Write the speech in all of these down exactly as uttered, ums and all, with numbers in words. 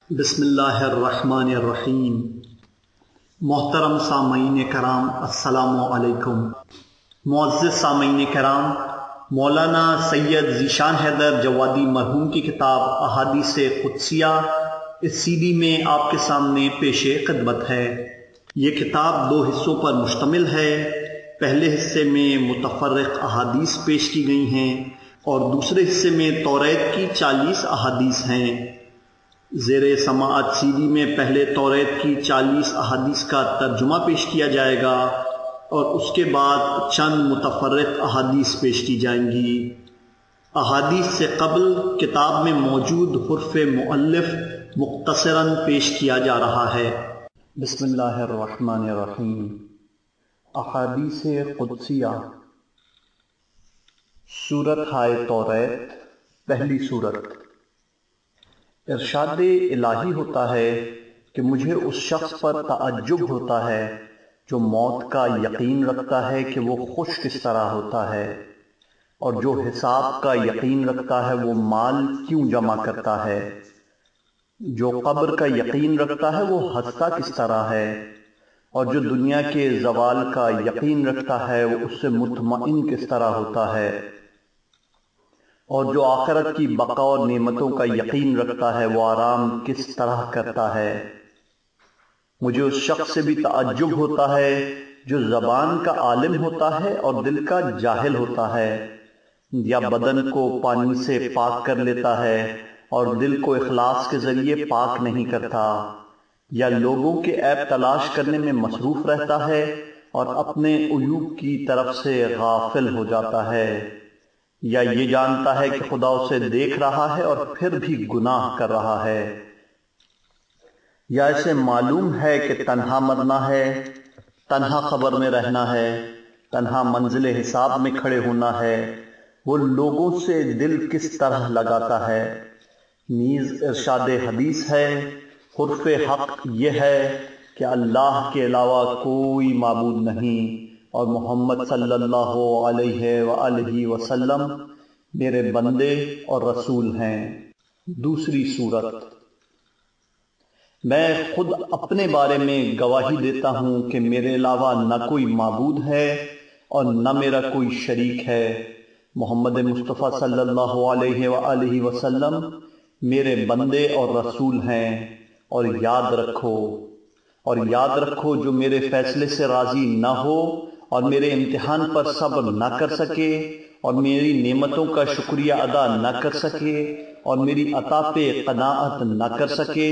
بسم اللہ الرحمن الرحیم۔ محترم سامعین کرام، السلام علیکم۔ معزز سامعین کرام، مولانا سید ذیشان حیدر جوادی مرحوم کی کتاب احادیث قدسیہ اس سی ڈی میں آپ کے سامنے پیش خدمت ہے۔ یہ کتاب دو حصوں پر مشتمل ہے۔ پہلے حصے میں متفرق احادیث پیش کی گئی ہیں اور دوسرے حصے میں توریت کی چالیس احادیث ہیں۔ زیر سماعت سی ڈی میں پہلے توریت کی چالیس احادیث کا ترجمہ پیش کیا جائے گا اور اس کے بعد چند متفرق احادیث پیش کی جائیں گی۔ احادیث سے قبل کتاب میں موجود حرف مؤلف مختصراً پیش کیا جا رہا ہے۔ بسم اللہ الرحمن الرحیم۔ احادیث قدسیہ۔ سورۃ ہائے توریت، پہلی سورت۔ ارشاد الہی ہوتا ہے کہ مجھے اس شخص پر تعجب ہوتا ہے جو موت کا یقین رکھتا ہے کہ وہ خوش کس طرح ہوتا ہے، اور جو حساب کا یقین رکھتا ہے وہ مال کیوں جمع کرتا ہے، جو قبر کا یقین رکھتا ہے وہ ہنستا کس طرح ہے، اور جو دنیا کے زوال کا یقین رکھتا ہے وہ اس سے مطمئن کس طرح ہوتا ہے، اور جو آخرت کی بقا اور نعمتوں کا یقین رکھتا ہے وہ آرام کس طرح کرتا ہے۔ مجھے اس شخص سے بھی تعجب ہوتا ہے جو زبان کا عالم ہوتا ہے اور دل کا جاہل ہوتا ہے، یا بدن کو پانی سے پاک کر لیتا ہے اور دل کو اخلاص کے ذریعے پاک نہیں کرتا، یا لوگوں کے عیب تلاش کرنے میں مصروف رہتا ہے اور اپنے عیوب کی طرف سے غافل ہو جاتا ہے، یا یہ جانتا ہے کہ خدا اسے دیکھ رہا ہے اور پھر بھی گناہ کر رہا ہے، یا اسے معلوم ہے کہ تنہا مرنا ہے، تنہا قبر میں رہنا ہے، تنہا منزل حساب میں کھڑے ہونا ہے، وہ لوگوں سے دل کس طرح لگاتا ہے۔ نیز ارشاد حدیث ہے، حرف حق یہ ہے کہ اللہ کے علاوہ کوئی معبود نہیں اور محمد صلی اللہ علیہ وآلہ وسلم میرے بندے اور رسول ہیں۔ دوسری سورت۔ میں خود اپنے بارے میں گواہی دیتا ہوں کہ میرے علاوہ نہ کوئی معبود ہے اور نہ میرا کوئی شریک ہے۔ محمد مصطفیٰ صلی اللہ علیہ وآلہ وسلم میرے بندے اور رسول ہیں، اور یاد رکھو اور یاد رکھو جو میرے فیصلے سے راضی نہ ہو اور میرے امتحان پر صبر نہ کر سکے اور میری نعمتوں کا شکریہ ادا نہ کر سکے اور میری عطا پہ قناعت نہ کر سکے،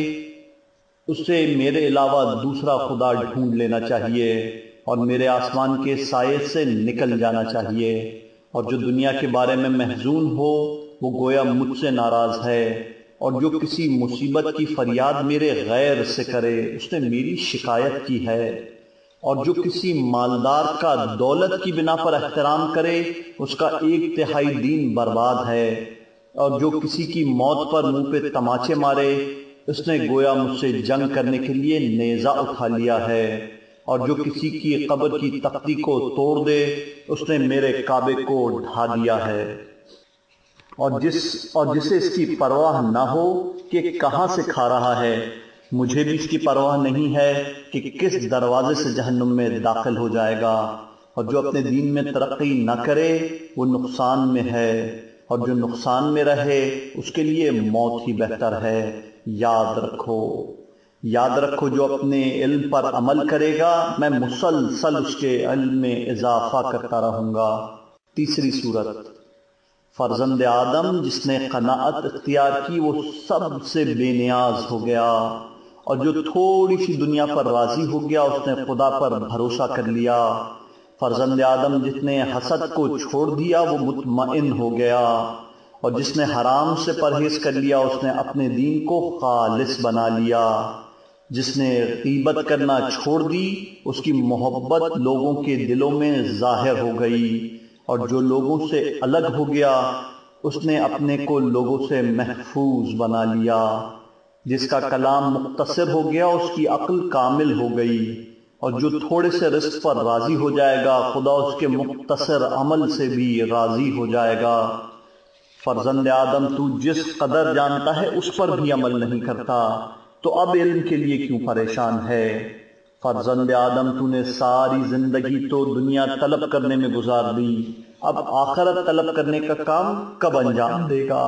اسے میرے علاوہ دوسرا خدا ڈھونڈ لینا چاہیے اور میرے آسمان کے سائے سے نکل جانا چاہیے، اور جو دنیا کے بارے میں محزون ہو وہ گویا مجھ سے ناراض ہے، اور جو کسی مصیبت کی فریاد میرے غیر سے کرے اس نے میری شکایت کی ہے، اور جو کسی مالدار کا دولت کی بنا پر احترام کرے اس کا ایک تہائی دین برباد ہے، اور جو کسی کی موت پر منہ پہ تماچے مارے اس نے گویا مجھ سے جنگ کرنے کے لیے نیزہ اٹھا لیا ہے، اور جو کسی کی قبر کی تختی کو توڑ دے اس نے میرے کعبے کو ڈھا دیا ہے، اور جس اور جسے اس کی پرواہ نہ ہو کہ کہاں سے کھا رہا ہے، مجھے بھی اس کی پرواہ نہیں ہے کہ کس دروازے سے جہنم میں داخل ہو جائے گا، اور جو اپنے دین میں ترقی نہ کرے وہ نقصان میں ہے، اور جو نقصان میں رہے اس کے لیے موت ہی بہتر ہے۔ یاد رکھو یاد رکھو جو اپنے علم پر عمل کرے گا میں مسلسل اس کے علم میں اضافہ کرتا رہوں گا۔ تیسری سورت۔ فرزند آدم جس نے قناعت اختیار کی وہ سب سے بے نیاز ہو گیا، اور جو تھوڑی سی دنیا پر راضی ہو گیا اس نے خدا پر بھروسہ کر لیا۔ فرزند آدم جس نے حسد کو چھوڑ دیا وہ مطمئن ہو گیا، اور جس نے حرام سے پرہیز کر لیا اس نے اپنے دین کو خالص بنا لیا۔ جس نے غیبت کرنا چھوڑ دی اس کی محبت لوگوں کے دلوں میں ظاہر ہو گئی، اور جو لوگوں سے الگ ہو گیا اس نے اپنے کو لوگوں سے محفوظ بنا لیا۔ جس کا کلام مختصر ہو گیا اس کی عقل کامل ہو گئی، اور جو تھوڑے سے رزق پر راضی ہو جائے گا خدا اس کے مختصر عمل سے بھی راضی ہو جائے گا۔ فرزند آدم تو جس قدر جانتا ہے اس پر بھی عمل نہیں کرتا، تو اب علم کے لیے کیوں پریشان ہے؟ فرزند آدم تو نے ساری زندگی تو دنیا طلب کرنے میں گزار دی، اب آخرت طلب کرنے کا کام کب انجام دے گا؟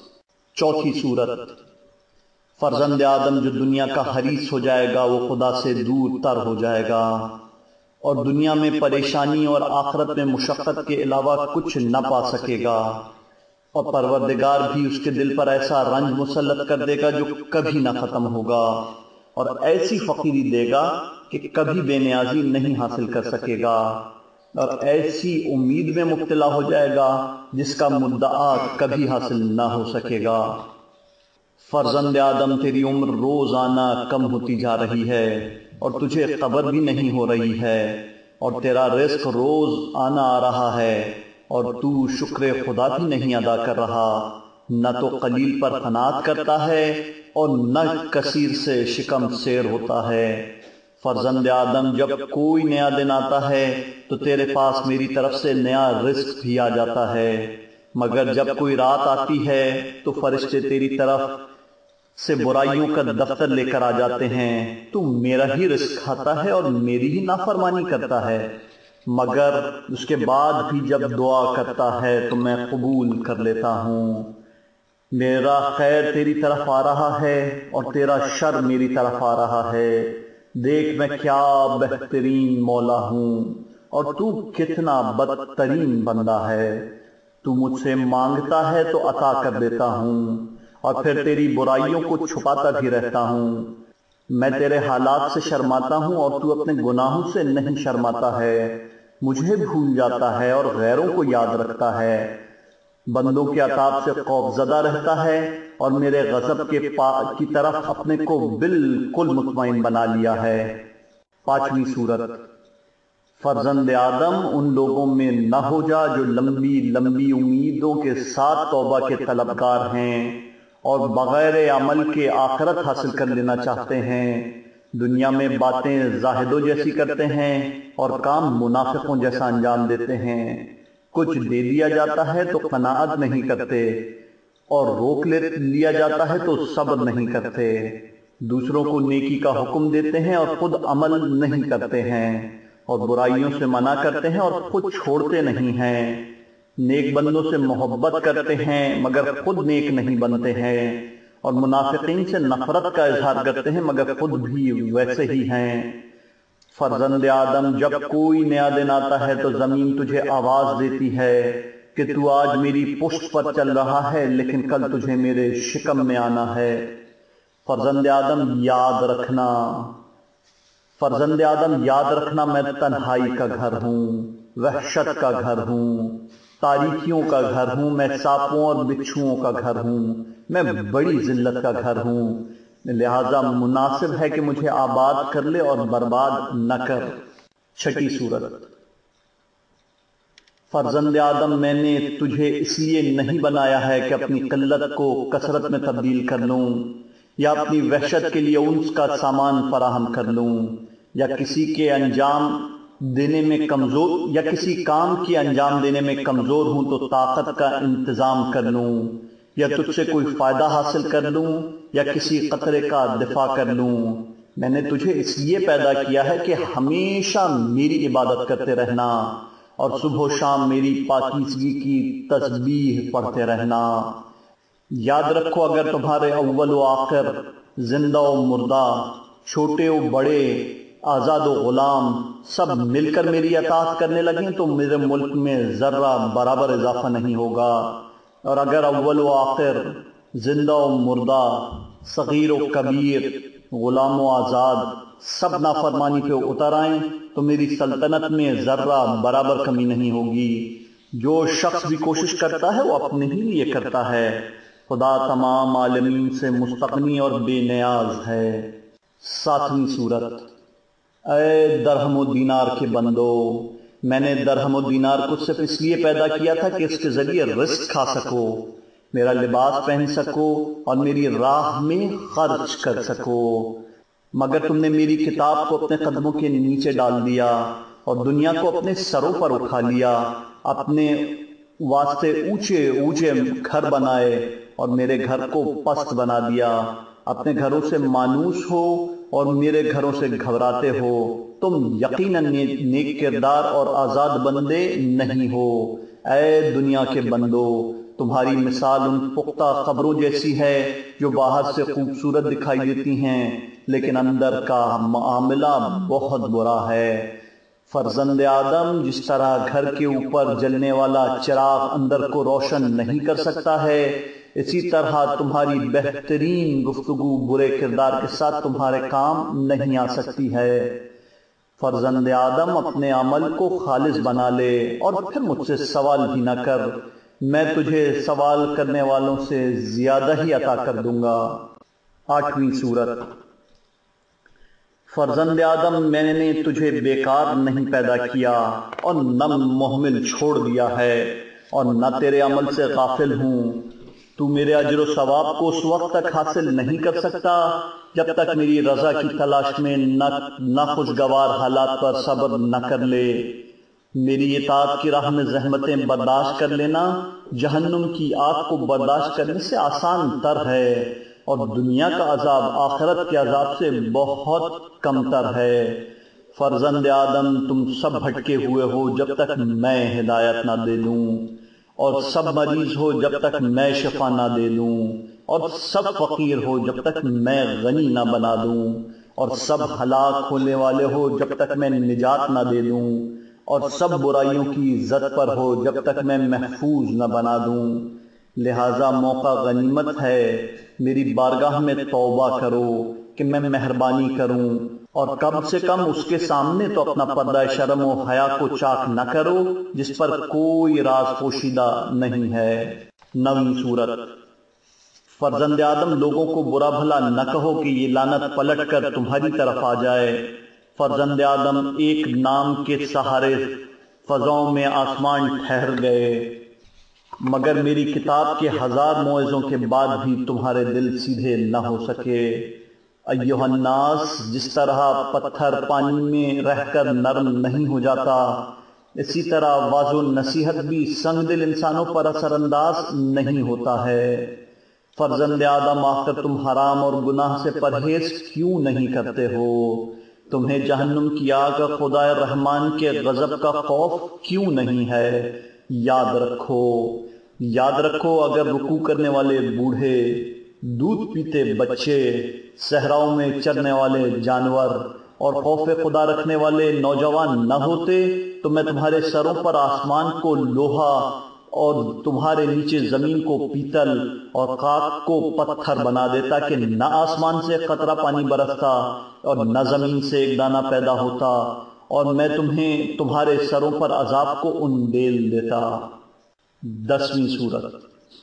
چوتھی سورت۔ فرزند آدم جو دنیا کا حریص ہو جائے گا وہ خدا سے دور تر ہو جائے گا، اور دنیا میں پریشانی اور آخرت میں مشقت کے علاوہ کچھ نہ پا سکے گا، اور پروردگار بھی اس کے دل پر ایسا رنج مسلط کر دے گا جو کبھی نہ ختم ہوگا، اور ایسی فقیری دے گا کہ کبھی بے نیازی نہیں حاصل کر سکے گا، اور ایسی امید میں مبتلا ہو جائے گا جس کا مدعا کبھی حاصل نہ ہو سکے گا۔ فرزند آدم تیری عمر روزانہ کم ہوتی جا رہی ہے، اور تجھے قبر بھی نہیں ہو رہی ہے، اور تیرا رزق روز آنا آ رہا ہے، اور تو شکر خدا بھی نہیں ادا کر رہا، نہ تو قلیل پر قناعت کرتا ہے اور نہ کثیر سے شکم سیر ہوتا ہے۔ فرزند آدم جب کوئی نیا دن آتا ہے تو تیرے پاس میری طرف سے نیا رزق بھی آ جاتا ہے، مگر جب کوئی رات آتی ہے تو فرشتے تیری طرف سے برائیوں کا دفتر لے کر آ جاتے ہیں، تو میرا ہی رزق کھاتا ہے اور میری ہی نافرمانی کرتا ہے، مگر اس کے بعد بھی جب دعا کرتا ہے تو میں قبول کر لیتا ہوں۔ میرا خیر تیری طرف آ رہا ہے اور تیرا شر میری طرف آ رہا ہے، دیکھ میں کیا بہترین مولا ہوں اور تو کتنا بدترین بندہ ہے، تو مجھ سے مانگتا ہے تو عطا کر دیتا ہوں، اور پھر تیری برائیوں کو چھپاتا بھی رہتا ہوں۔ میں تیرے حالات سے شرماتا ہوں اور تو اپنے گناہوں سے نہیں شرماتا ہے، مجھے بھول جاتا ہے اور غیروں کو یاد رکھتا ہے، بندوں کے عطاب سے خوف زدہ رہتا ہے، اور میرے غضب کے کی طرف اپنے کو بالکل مطمئن بنا لیا ہے۔ پانچویں سورت۔ فرزند آدم ان لوگوں میں نہ ہو جا جو لمبی لمبی امیدوں کے ساتھ توبہ کے طلبگار ہیں اور بغیر عمل کے آخرت حاصل کر لینا چاہتے ہیں، دنیا میں باتیں زاہدوں جیسی کرتے ہیں اور کام منافقوں جیسا انجام دیتے ہیں، کچھ دے دیا جاتا ہے تو قناعت نہیں کرتے، اور روک لیا جاتا ہے تو صبر نہیں کرتے، دوسروں کو نیکی کا حکم دیتے ہیں اور خود عمل نہیں کرتے ہیں، اور برائیوں سے منع کرتے ہیں اور خود چھوڑتے نہیں ہیں، نیک بندوں سے محبت کرتے ہیں مگر خود نیک نہیں بنتے ہیں، اور منافقین سے نفرت کا اظہار کرتے ہیں مگر خود بھی ویسے ہی ہیں۔ فرزند آدم جب کوئی نیا دن آتا ہے تو زمین تجھے آواز دیتی ہے کہ تو آج میری پشت پر چل رہا ہے لیکن کل تجھے میرے شکم میں آنا ہے۔ فرزند آدم یاد رکھنا فرزند آدم یاد رکھنا میں تنہائی کا گھر ہوں، وحشت کا گھر ہوں، تاریکیوں کا گھر ہوں، میں سانپوں اور بچھوؤں کا گھر ہوں، میں بڑی ذلت کا گھر ہوں، لہذا مناسب ہے کہ مجھے آباد کر لے اور برباد نہ کر۔ چھٹی سورت۔ فرزند آدم میں نے تجھے اس لیے نہیں بنایا ہے کہ اپنی قلت کو کثرت میں تبدیل کر لوں، یا اپنی وحشت کے لیے انس کا سامان فراہم کر لوں، یا کسی کے انجام دینے میں کمزور یا کسی کام کے انجام دینے میں کمزور ہوں تو طاقت کا انتظام کر لوں، یا تجھ سے کوئی فائدہ حاصل کر لوں، یا کسی قطرے کا دفاع کر لوں۔ میں نے تجھے اس لیے پیدا کیا ہے کہ ہمیشہ میری عبادت کرتے رہنا اور صبح و شام میری پاکیزگی کی تسبیح پڑھتے رہنا۔ یاد رکھو اگر تمہارے اول و آخر، زندہ و مردہ، چھوٹے و بڑے، آزاد و غلام سب مل کر میری اطاعت کرنے لگیں تو میرے ملک میں ذرہ برابر اضافہ نہیں ہوگا، اور اگر اول و آخر، زندہ و مردہ، صغیر و کبیر، غلام و آزاد سب نافرمانی پہ اتر آئیں تو میری سلطنت میں ذرہ برابر کمی نہیں ہوگی۔ جو شخص بھی کوشش کرتا ہے وہ اپنے ہی لیے کرتا ہے، خدا تمام عالمین سے مستغنی اور بے نیاز ہے۔ ساتویں سورت۔ اے درہم و دینار کے بندو، میں نے درہم و دینار کو صرف اس لیے پیدا کیا تھا کہ اس کے ذریعے رزق کھا سکو، میرا لباس پہن سکو اور میری راہ میں خرچ کر سکو، مگر تم نے میری کتاب کو اپنے قدموں کے نیچے ڈال دیا اور دنیا کو اپنے سروں پر اٹھا لیا، اپنے واسطے اونچے اونچے گھر بنائے اور میرے گھر کو پست بنا دیا، اپنے گھروں سے مانوس ہو اور میرے گھروں سے گھبراتے ہو، تم یقیناً نیک کردار اور آزاد بندے نہیں ہو۔ اے دنیا کے بندو، تمہاری مثال ان پختہ قبروں جیسی ہے جو باہر سے خوبصورت دکھائی دیتی ہیں لیکن اندر کا معاملہ بہت برا ہے۔ فرزند آدم جس طرح گھر کے اوپر جلنے والا چراغ اندر کو روشن نہیں کر سکتا ہے، اسی طرح تمہاری بہترین گفتگو برے کردار کے ساتھ تمہارے کام نہیں آ سکتی ہے۔ فرزند آدم اپنے عمل کو خالص بنا لے اور پھر مجھ سے سوال بھی نہ کر، میں تجھے سوال کرنے والوں سے زیادہ ہی عطا کر دوں گا۔ آٹھویں سورت۔ فرزند آدم، میں نے تجھے بیکار نہیں پیدا کیا اور نہ مہمل چھوڑ دیا ہے اور نہ تیرے عمل سے غافل ہوں۔ تو میرے اجر و ثواب کو اس وقت تک حاصل نہیں کر سکتا جب تک میری رضا کی تلاش میں ناخوشگوار حالات پر صبر نہ کر لے۔ میری اطاعت کی راہ میں زحمتیں برداشت کر لینا جہنم کی آگ کو برداشت کرنے سے آسان تر ہے، اور دنیا کا عذاب آخرت کے عذاب سے بہت کم تر ہے۔ فرزند آدم، تم سب بھٹکے ہوئے ہو جب تک میں ہدایت نہ دے دوں، اور سب مریض ہو جب تک میں شفا نہ دے دوں، اور سب فقیر ہو جب تک میں غنی نہ بنا دوں، اور سب ہلاک ہونے والے ہو جب تک میں نجات نہ دے دوں، اور سب برائیوں کی زد پر ہو جب تک میں محفوظ نہ بنا دوں۔ لہذا موقع غنیمت ہے، میری بارگاہ میں توبہ کرو کہ میں مہربانی کروں، اور کم سے کم اس کے سامنے تو اپنا پردہ شرم و حیا کو چاک نہ کرو جس پر کوئی راز پوشیدہ نہیں ہے۔ نویں سورت۔ فرزند آدم، لوگوں کو برا بھلا نہ کہو کہ یہ لعنت پلٹ کر تمہاری طرف آ جائے۔ فرزند آدم، ایک نام کے سہارے فضاؤں میں آسمان ٹھہر گئے، مگر میری کتاب کے ہزار موعظوں کے بعد بھی تمہارے دل سیدھے نہ ہو سکے۔ ایھا الناس، جس طرح پتھر پانی میں رہ کر نرم نہیں ہو جاتا، اسی طرح واعظ و نصیحت بھی سنگ دل انسانوں پر اثر انداز نہیں ہوتا ہے۔ فرزند آدم، آخر تم حرام اور گناہ سے پرہیز کیوں نہیں کرتے ہو؟ تمہیں جہنم کی آگ اور خدا رحمان کے غضب کا خوف کیوں نہیں ہے؟ یاد رکھو یاد رکھو اگر رکوع کرنے والے بوڑھے، دودھ پیتے بچے، صحراؤں میں چرنے والے جانور اور خوف خدا رکھنے والے نوجوان نہ ہوتے تو میں تمہارے سروں پر آسمان کو لوہا اور تمہارے نیچے زمین کو پیتل اور خاک کو پتھر بنا دیتا کہ نہ آسمان سے قطرہ پانی برستا اور نہ زمین سے ایک دانہ پیدا ہوتا، اور میں تمہیں تمہارے سروں پر عذاب کو انڈیل دیتا۔ دسویں سورت۔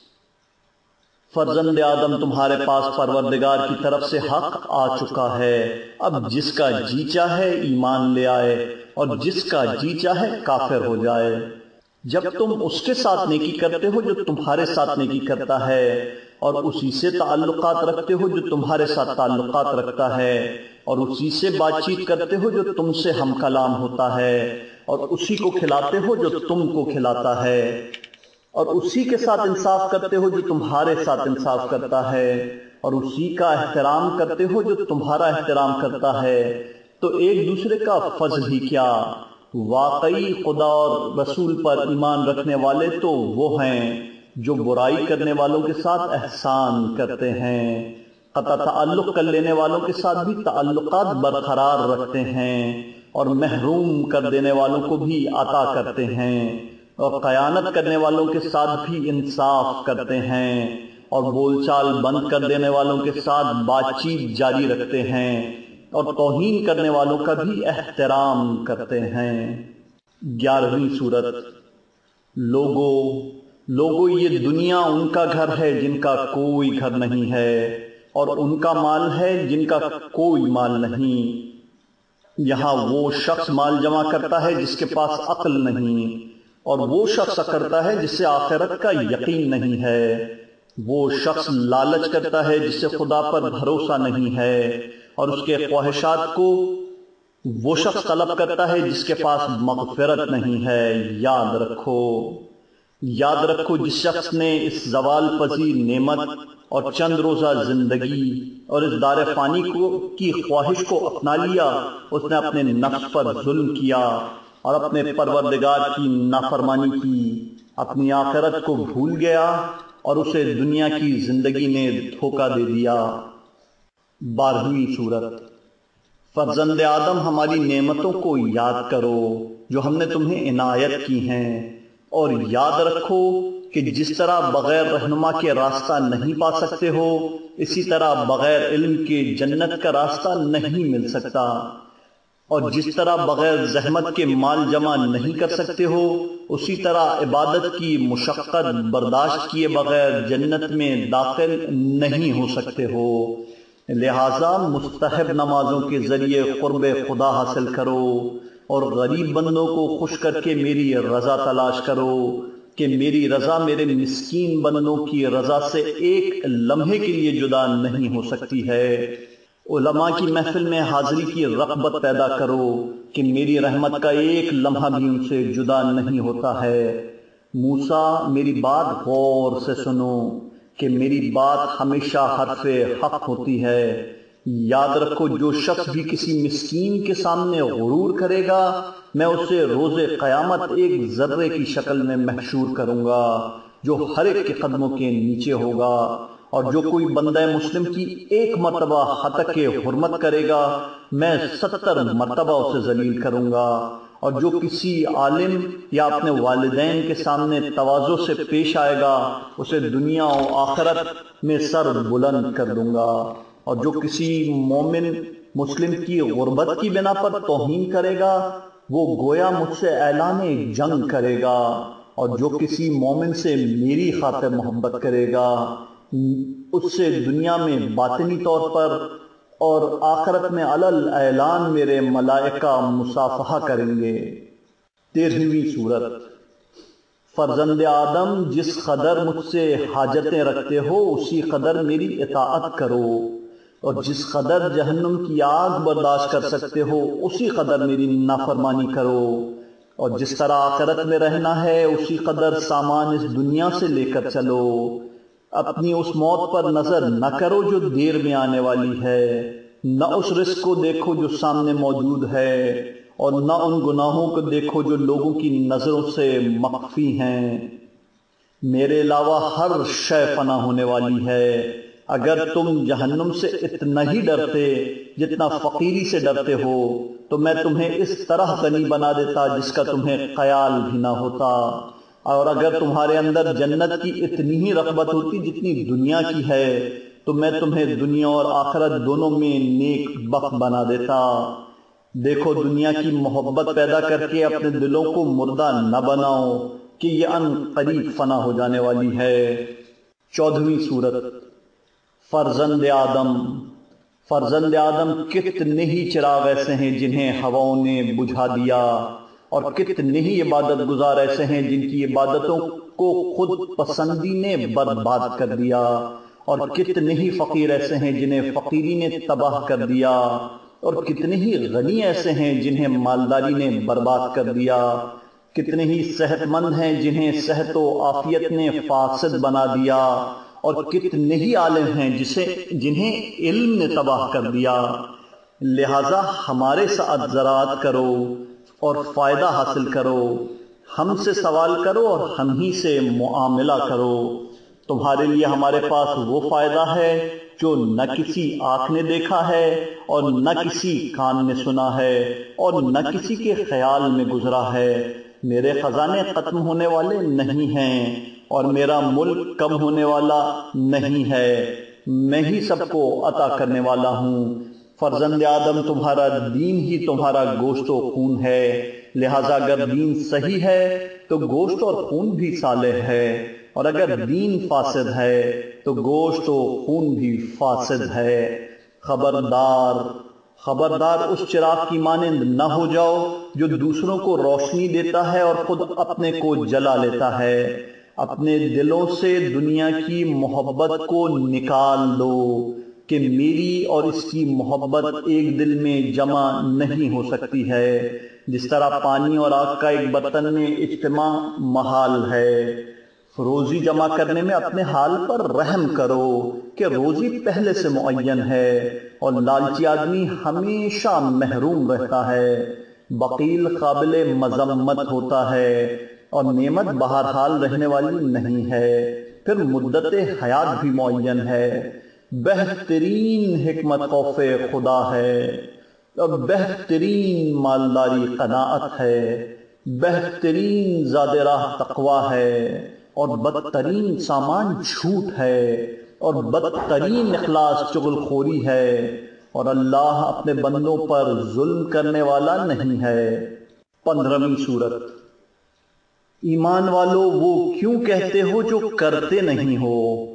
فرزند آدم، تمہارے پاس پروردگار کی طرف سے حق آ چکا ہے، اب جس کا جی چاہے ایمان لے آئے اور جس کا جی چاہے کافر ہو جائے۔ جب تم اس کے ساتھ نیکی کرتے ہو جو تمہارے ساتھ نیکی کرتا ہے، اور اسی سے تعلقات رکھتے ہو جو تمہارے ساتھ تعلقات رکھتا ہے، اور اسی سے بات چیت کرتے ہو جو تم سے ہم کلام ہوتا ہے، اور اسی کو کھلاتے ہو جو تم کو کھلاتا ہے، اور اسی کے ساتھ انصاف کرتے ہو جو تمہارے ساتھ انصاف کرتا ہے، اور اسی کا احترام کرتے ہو جو تمہارا احترام کرتا ہے، تو ایک دوسرے کا فضل ہی کیا، واقعی خدا اور رسول پر ایمان رکھنے والے تو وہ ہیں جو برائی کرنے والوں کے ساتھ احسان کرتے ہیں، قطع تعلق کر لینے والوں کے ساتھ بھی تعلقات برقرار رکھتے ہیں، اور محروم کر دینے والوں کو بھی عطا کرتے ہیں، اور خیانت کرنے والوں کے ساتھ بھی انصاف کرتے ہیں، اور بول چال بند کر دینے والوں کے ساتھ بات چیت جاری رکھتے ہیں، اور توہین کرنے والوں کا بھی احترام کرتے ہیں۔ گیارہویں سورت۔ لوگو لوگو یہ دنیا ان کا گھر ہے جن کا کوئی گھر نہیں ہے، اور ان کا مال ہے جن کا کوئی مال نہیں۔ یہاں وہ شخص مال جمع کرتا ہے جس کے پاس عقل نہیں، اور وہ شخص کرتا ہے جس سے آخرت کا یقین نہیں ہے۔ وہ شخص لالچ کرتا ہے جس سے خدا پر بھروسہ نہیں ہے، اور اس کے خواہشات کو وہ شخص طلب کرتا ہے جس کے پاس مغفرت نہیں ہے۔ یاد رکھو یاد رکھو جس شخص نے اس زوال پذیر نعمت اور چند روزہ زندگی اور اس دار فانی کو کی خواہش کو اپنا لیا، اس نے اپنے نفس پر ظلم کیا اور اپنے پروردگار کی نافرمانی کی، اپنی آخرت کو بھول گیا اور اسے دنیا کی زندگی نے دھوکہ دے دیا۔ بارہویں سورت۔ فرزند آدم ہماری نعمتوں کو یاد کرو جو ہم نے تمہیں عنایت کی ہیں، اور یاد رکھو کہ جس طرح بغیر رہنما کے راستہ نہیں پا سکتے ہو، اسی طرح بغیر علم کے جنت کا راستہ نہیں مل سکتا، اور جس طرح بغیر زحمت کے مال جمع نہیں کر سکتے ہو، اسی طرح عبادت کی مشقت برداشت کیے بغیر جنت میں داخل نہیں ہو سکتے ہو۔ لہذا مستحب نمازوں کے ذریعے قرب خدا حاصل کرو اور غریب بندوں کو خوش کر کے میری رضا تلاش کرو کہ میری رضا میرے مسکین بندوں کی رضا سے ایک لمحے کے لیے جدا نہیں ہو سکتی ہے۔ علماء کی محفل میں حاضری کی رغبت پیدا کرو کہ میری رحمت کا ایک لمحہ بھی ان سے جدا نہیں ہوتا ہے۔ موسیٰ میری بات غور سے سنو کہ میری بات ہمیشہ حرف حق ہوتی ہے۔ یاد رکھو جو شخص بھی کسی مسکین کے سامنے غرور کرے گا، میں اسے روز قیامت ایک ذرے کی شکل میں محشور کروں گا جو ہر ایک کے قدموں کے نیچے ہوگا، اور جو کوئی بندہ مسلم کی ایک مرتبہ ہتک حرمت کرے گا، میں ستر مرتبہ اسے ذلیل کروں گا، اور جو کسی عالم یا اپنے والدین کے سامنے تواضع سے پیش آئے گا، اسے دنیا و آخرت میں سر بلند کر دوں گا، اور جو کسی مومن مسلم کی غربت کی بنا پر توہین کرے گا، وہ گویا مجھ سے اعلان جنگ کرے گا، اور جو کسی مومن سے میری خاطر محبت کرے گا، اس سے دنیا میں باطنی طور پر اور آخرت میں علل اعلان میرے ملائکہ مصافحہ کریں گے۔ تیرہویں سورت۔ فرزند آدم جس قدر مجھ سے حاجتیں رکھتے ہو اسی قدر میری اطاعت کرو، اور جس قدر جہنم کی آگ برداشت کر سکتے ہو اسی قدر میری نافرمانی کرو، اور جس طرح آخرت میں رہنا ہے اسی قدر سامان اس دنیا سے لے کر چلو۔ اپنی اس موت پر نظر نہ کرو جو دیر میں آنے والی ہے، نہ اس رزق کو دیکھو جو سامنے موجود ہے، اور نہ ان گناہوں کو دیکھو جو لوگوں کی نظروں سے مخفی ہیں۔ میرے علاوہ ہر شے فنا ہونے والی ہے۔ اگر تم جہنم سے اتنا ہی ڈرتے جتنا فقیری سے ڈرتے ہو تو میں تمہیں اس طرح غنی بنا دیتا جس کا تمہیں خیال بھی نہ ہوتا، اور اگر تمہارے اندر جنت کی اتنی ہی رغبت ہوتی جتنی دنیا کی ہے تو میں تمہیں دنیا اور آخرت دونوں میں نیک بخت بنا دیتا۔ دیکھو دنیا کی محبت پیدا کر کے اپنے دلوں کو مردہ نہ بناؤ کہ یہ ان قریب فنا ہو جانے والی ہے۔ چودہویں سورت۔ فرزند آدم۔ فرزند آدم کتنے ہی چراغ ایسے ہیں جنہیں ہواؤں نے بجھا دیا، اور کتنے ہی عبادت گزار ایسے ہیں جن کی عبادتوں کو خود پسندی نے برباد کر دیا، اور کتنے ہی فقیر ایسے ہیں جنہیں فقیری نے تباہ کر دیا، اور کتنے ہی غنی ایسے ہیں جنہیں مالداری نے برباد کر دیا، کتنے ہی صحت مند ہیں جنہیں صحت و عافیت نے فاسد بنا دیا، اور کتنے ہی عالم ہیں جسے جنہیں علم نے تباہ کر دیا۔ لہذا ہمارے ساتھ زراعت کرو اور فائدہ حاصل کرو، ہم سے سوال کرو اور ہم ہی سے معاملہ کرو۔ تمہارے لیے ہمارے پاس وہ فائدہ ہے جو نہ کسی آنکھ نے دیکھا ہے اور نہ کسی کان نے سنا ہے اور نہ کسی کے خیال میں گزرا ہے۔ میرے خزانے ختم ہونے والے نہیں ہیں اور میرا ملک کم ہونے والا نہیں ہے، میں ہی سب کو عطا کرنے والا ہوں۔ فرزند آدم تمہارا دین ہی تمہارا گوشت و خون ہے، لہذا اگر دین صحیح ہے تو گوشت اور خون بھی صالح ہے، اور اگر دین فاسد ہے تو گوشت و خون بھی فاسد ہے۔ خبردار خبردار اس چراغ کی مانند نہ ہو جاؤ جو دوسروں کو روشنی دیتا ہے اور خود اپنے کو جلا لیتا ہے۔ اپنے دلوں سے دنیا کی محبت کو نکال دو کہ میری اور اس کی محبت ایک دل میں جمع نہیں ہو سکتی ہے، جس طرح پانی اور آگ کا ایک برتن میں اجتماع محال ہے۔ روزی جمع کرنے میں اپنے حال پر رحم کرو کہ روزی پہلے سے معین ہے، اور لالچی آدمی ہمیشہ محروم رہتا ہے، بخیل قابل مذمت ہوتا ہے، اور نعمت بہرحال رہنے والی نہیں ہے، پھر مدت حیات بھی معین ہے۔ بہترین حکمت خوف خدا ہے، اور بہترین مالداری قناعت ہے، بہترین زاد راہ تقوی ہے، اور بدترین سامان جھوٹ ہے، اور بدترین اخلاص چغل خوری ہے، اور اللہ اپنے بندوں پر ظلم کرنے والا نہیں ہے۔ پندرہویں سورت۔ ایمان والو وہ کیوں کہتے ہو جو کرتے نہیں ہو،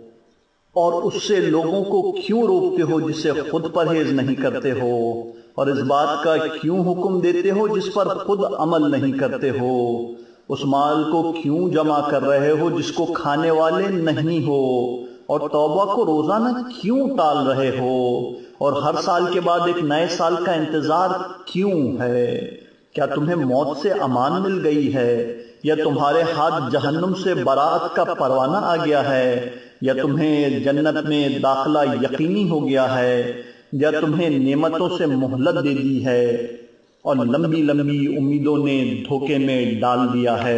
اور اس سے لوگوں کو کیوں روکتے ہو جس سے خود پرہیز نہیں کرتے ہو، اور اس بات کا کیوں حکم دیتے ہو جس پر خود عمل نہیں کرتے ہو، اس مال کو کیوں جمع کر رہے ہو جس کو کھانے والے نہیں ہو، اور توبہ کو روزانہ کیوں ٹال رہے ہو، اور ہر سال کے بعد ایک نئے سال کا انتظار کیوں ہے؟ کیا تمہیں موت سے امان مل گئی ہے، یا تمہارے ہاتھ جہنم سے برات کا پروانہ آ گیا ہے، یا تمہیں جنت میں داخلہ یقینی ہو گیا ہے، یا تمہیں نعمتوں سے مہلت دے دی ہے، اور لمبی لمبی امیدوں نے دھوکے میں ڈال دیا ہے۔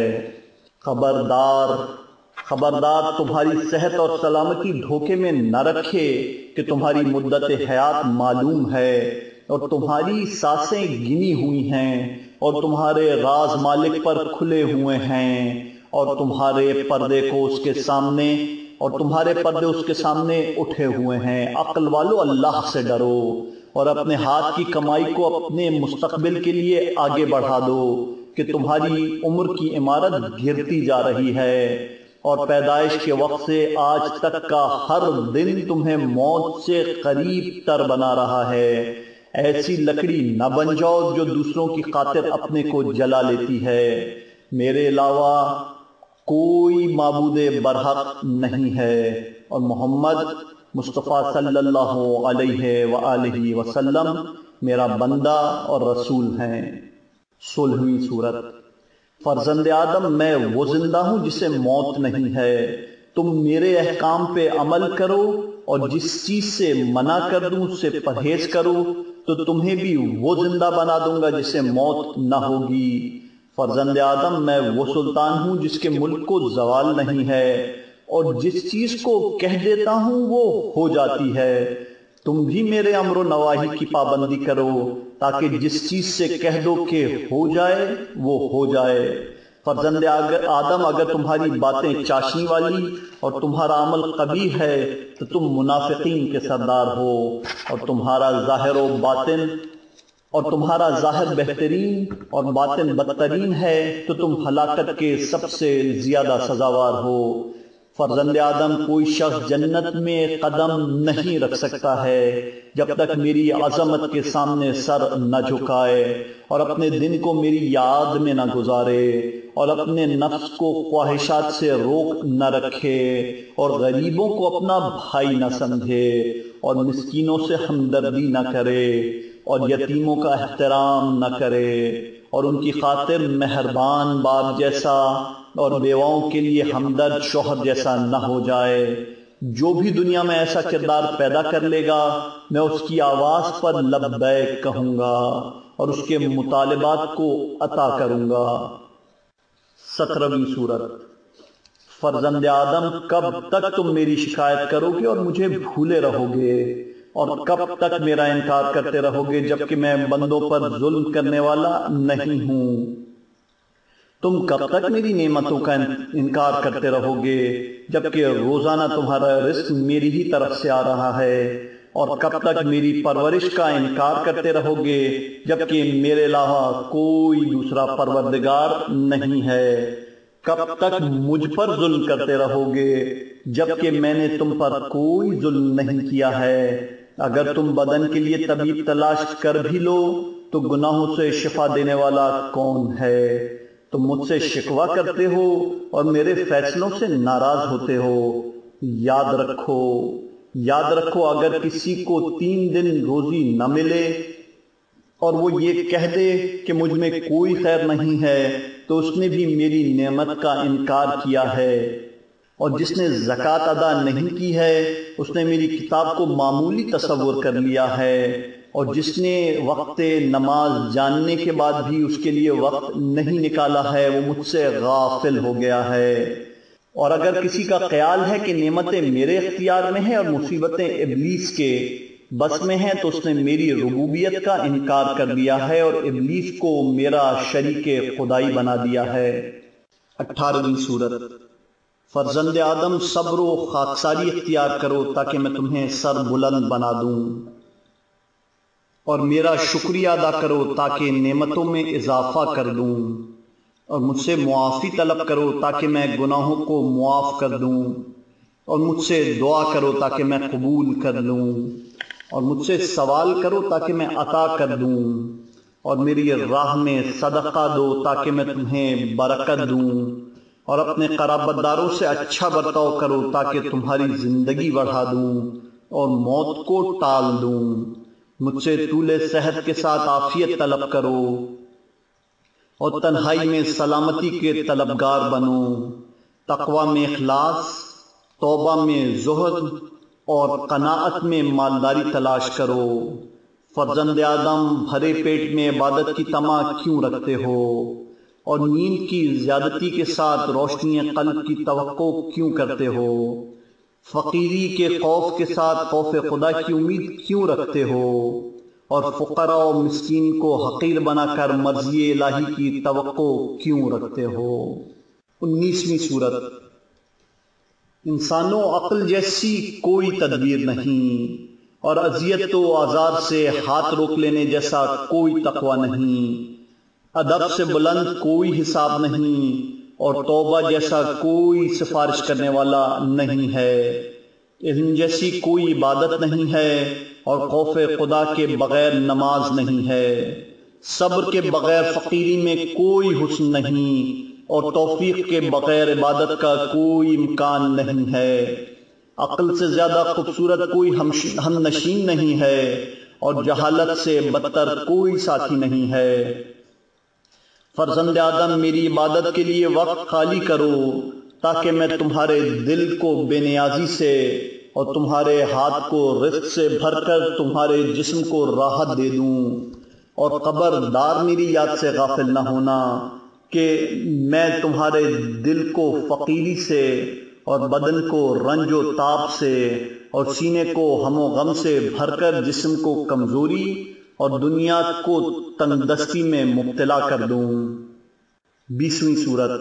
خبردار خبردار تمہاری صحت اور سلامتی دھوکے میں نہ رکھے کہ تمہاری مدت حیات معلوم ہے، اور تمہاری سانسیں گنی ہوئی ہیں، اور تمہارے راز مالک پر کھلے ہوئے ہیں، اور تمہارے پردے کو اس کے سامنے اور تمہارے پردے اس کے سامنے اٹھے ہوئے ہیں۔ عقل والو اللہ سے ڈرو، اور اپنے ہاتھ کی کمائی کو اپنے مستقبل کے لیے آگے بڑھا دو کہ تمہاری عمر کی عمارت گرتی جا رہی ہے، اور پیدائش کے وقت سے آج تک کا ہر دن تمہیں موت سے قریب تر بنا رہا ہے۔ ایسی لکڑی نہ بن جاؤ جو دوسروں کی خاطر اپنے کو جلا لیتی ہے۔ میرے علاوہ کوئی معبود برحق نہیں ہے، اور محمد مصطفیٰ صلی اللہ علیہ وآلہ وسلم میرا بندہ اور رسول ہیں۔ سولہویں سورت۔ فرزند آدم میں وہ زندہ ہوں جسے موت نہیں ہے، تم میرے احکام پہ عمل کرو، اور جس چیز سے منع کر دوں اس سے پرہیز کرو، تو تمہیں بھی وہ زندہ بنا دوں گا جسے موت نہ ہوگی۔ فرزند آدم میں وہ سلطان ہوں جس کے ملک کو زوال نہیں ہے، اور جس چیز کو کہہ دیتا ہوں وہ ہو جاتی ہے۔ تم بھی میرے امر و نواہی کی پابندی کرو، تاکہ جس چیز سے کہہ دو کہ ہو جائے وہ ہو جائے۔ فرزند آدم اگر تمہاری باتیں چاشنی والی اور تمہارا عمل قبیح ہے تو تم منافقین کے سردار ہو، اور تمہارا ظاہر و باطن اور تمہارا ظاہر بہترین اور باطن بدترین ہے تو تم ہلاکت کے سب سے زیادہ سزاوار ہو۔ فرزند آدم کوئی شخص جنت میں قدم نہیں رکھ سکتا ہے جب تک میری عظمت کے سامنے سر نہ جھکائے، اور اپنے دن کو میری یاد میں نہ گزارے، اور اپنے نفس کو خواہشات سے روک نہ رکھے، اور غریبوں کو اپنا بھائی نہ سمجھے، اور مسکینوں سے ہمدردی نہ کرے، اور یتیموں کا احترام نہ کرے، اور ان کی خاطر مہربان باپ جیسا اور بیواؤں کے لیے ہمدرد شوہر جیسا نہ ہو جائے۔ جو بھی دنیا میں ایسا کردار پیدا کر لے گا میں اس کی آواز پر لبیک کہوں گا اور اس کے مطالبات کو عطا کروں گا۔ سترہویں سورت۔ فرزند آدم کب تک تم میری شکایت کرو گے اور مجھے بھولے رہو گے، اور کب تک میرا انکار کرتے رہو گے جبکہ میں بندوں پر ظلم کرنے والا نہیں ہوں؟ تم کب تک میری نعمتوں کا انکار کرتے رہو گے جبکہ روزانہ تمہارا رزق میری ہی طرف سے آ رہا ہے؟ اور کب تک میری پرورش کا انکار کرتے رہو گے جبکہ میرے علاوہ کوئی دوسرا پروردگار نہیں ہے؟ کب تک مجھ پر ظلم کرتے رہو گے جبکہ میں نے تم پر کوئی ظلم نہیں کیا ہے؟ اگر تم بدن کے لیے طبیب تلاش کر بھی لو تو گناہوں سے شفا دینے والا کون ہے؟ تم مجھ سے شکوہ کرتے ہو اور میرے فیصلوں سے ناراض ہوتے ہو۔ یاد رکھو یاد رکھو اگر کسی کو تین دن روزی نہ ملے اور وہ یہ کہہ دے کہ مجھ میں کوئی خیر نہیں ہے تو اس نے بھی میری نعمت کا انکار کیا ہے۔ اور جس نے زکوٰۃ ادا نہیں کی ہے اس نے میری کتاب کو معمولی تصور کر لیا ہے، اور جس نے وقت نماز جاننے کے بعد بھی اس کے لیے وقت نہیں نکالا ہے وہ مجھ سے غافل ہو گیا ہے۔ اور اگر کسی کا خیال ہے کہ نعمتیں میرے اختیار میں ہیں اور مصیبتیں ابلیس کے بس میں ہیں تو اس نے میری ربوبیت کا انکار کر دیا ہے اور ابلیس کو میرا شریک خدائی بنا دیا ہے۔ اٹھارہویں سورت۔ فرزند آدم صبر و خاکساری اختیار کرو تاکہ میں تمہیں سر بلند بنا دوں، اور میرا شکریہ ادا کرو تاکہ نعمتوں میں اضافہ کر دوں، اور مجھ سے معافی طلب کرو تاکہ میں گناہوں کو معاف کر دوں، اور مجھ سے دعا کرو تاکہ میں قبول کر لوں، اور مجھ سے سوال کرو تاکہ میں عطا کر دوں، اور میری راہ میں صدقہ دو تاکہ میں تمہیں برکت دوں، اور اپنے قرابت داروں سے اچھا برتاؤ کرو تاکہ تمہاری زندگی بڑھا دوں اور موت کو ٹال دوں، مجھ سے طول صحت کے ساتھ عافیت طلب کرو، اور تنہائی میں سلامتی کے طلبگار بنو، تقوی میں اخلاص، توبہ میں زہد، اور قناعت میں مالداری تلاش کرو۔ فرزند آدم بھرے پیٹ میں عبادت کی طمع کیوں رکھتے ہو، اور نیند کی زیادتی کے ساتھ روشنی قلب کی توقع کیوں کرتے ہو؟ فقیری کے خوف کے ساتھ خوف خدا کی امید کیوں رکھتے ہو، اور فقراء و مسکین کو حقیر بنا کر مرضی الہی کی توقع کیوں رکھتے ہو؟ انیسویں سورت۔ انسانوں عقل جیسی کوئی تدبیر نہیں، اور اذیت و آزار سے ہاتھ روک لینے جیسا کوئی تقوی نہیں، ادب سے بلند کوئی حساب نہیں، اور توبہ جیسا کوئی سفارش کرنے والا نہیں ہے، علم جیسی کوئی عبادت نہیں ہے، اور خوف خدا کے بغیر نماز نہیں ہے، صبر کے بغیر فقیری میں کوئی حسن نہیں، اور توفیق کے بغیر عبادت کا کوئی امکان نہیں ہے، عقل سے زیادہ خوبصورت کوئی ہم نشین نہیں ہے، اور جہالت سے بدتر کوئی ساتھی نہیں ہے۔ فرزند آدم میری عبادت کے لیے وقت خالی کرو تاکہ میں تمہارے دل کو بے نیازی سے اور تمہارے ہاتھ کو رزق سے بھر کر تمہارے جسم کو راحت دے دوں، اور خبردار میری یاد سے غافل نہ ہونا کہ میں تمہارے دل کو فقیری سے اور بدن کو رنج و تاب سے اور سینے کو ہم و غم سے بھر کر جسم کو کمزوری اور دنیا کو تنگ دستی میں مبتلا کر دوں۔ بیسویں سورت۔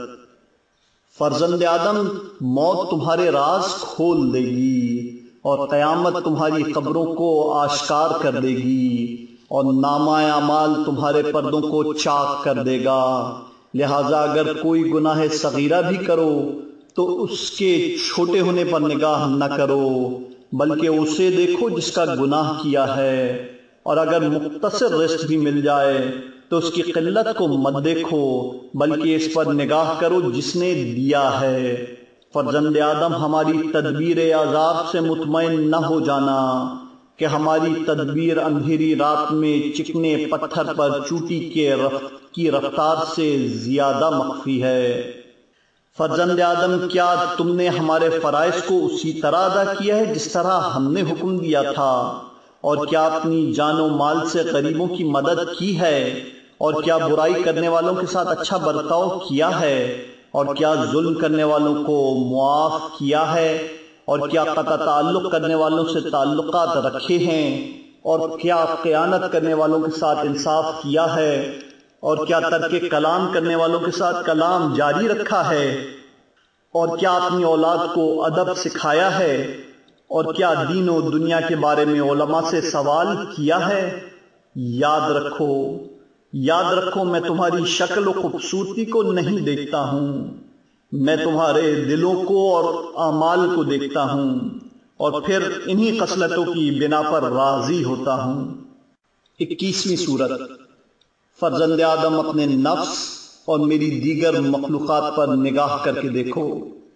فرزند آدم موت تمہارے راز کھول دے گی، اور قیامت تمہاری قبروں کو آشکار کر دے گی، اور نامہ اعمال تمہارے پردوں کو چاک کر دے گا، لہذا اگر کوئی گناہ صغیرہ بھی کرو تو اس کے چھوٹے ہونے پر نگاہ نہ کرو، بلکہ اسے دیکھو جس کا گناہ کیا ہے، اور اگر مختصر رزق بھی مل جائے تو اس کی قلت کو مت دیکھو، بلکہ اس پر نگاہ کرو جس نے دیا ہے۔ فرزند آدم ہماری تدبیر عذاب سے مطمئن نہ ہو جانا کہ ہماری تدبیر اندھیری رات میں چکنے پتھر پر چوٹی کے رفت کی رفتار سے زیادہ مخفی ہے۔ فرزند آدم کیا تم نے ہمارے فرائض کو اسی طرح ادا کیا ہے جس طرح ہم نے حکم دیا تھا، اور کیا اپنی جان و مال سے غریبوں کی مدد کی ہے، اور کیا برائی کرنے والوں کے ساتھ اچھا برتاؤ کیا ہے، اور کیا ظلم کرنے والوں کو معاف کیا ہے، اور کیا قطع تعلق کرنے والوں سے تعلقات رکھے ہیں، اور کیا خیانت کرنے والوں کے ساتھ انصاف کیا ہے، اور کیا ترک کلام کرنے والوں کے ساتھ کلام جاری رکھا ہے، اور کیا اپنی اولاد کو ادب سکھایا ہے، اور کیا دین و دنیا کے بارے میں علماء سے سوال کیا ہے۔ یاد رکھو یاد رکھو میں تمہاری شکل و خوبصورتی کو نہیں دیکھتا ہوں، میں تمہارے دلوں کو اور اعمال کو دیکھتا ہوں، اور پھر انہی خصلتوں کی بنا پر راضی ہوتا ہوں۔ اکیسویں سورت۔ فرزند آدم اپنے نفس اور میری دیگر مخلوقات پر نگاہ کر کے دیکھو،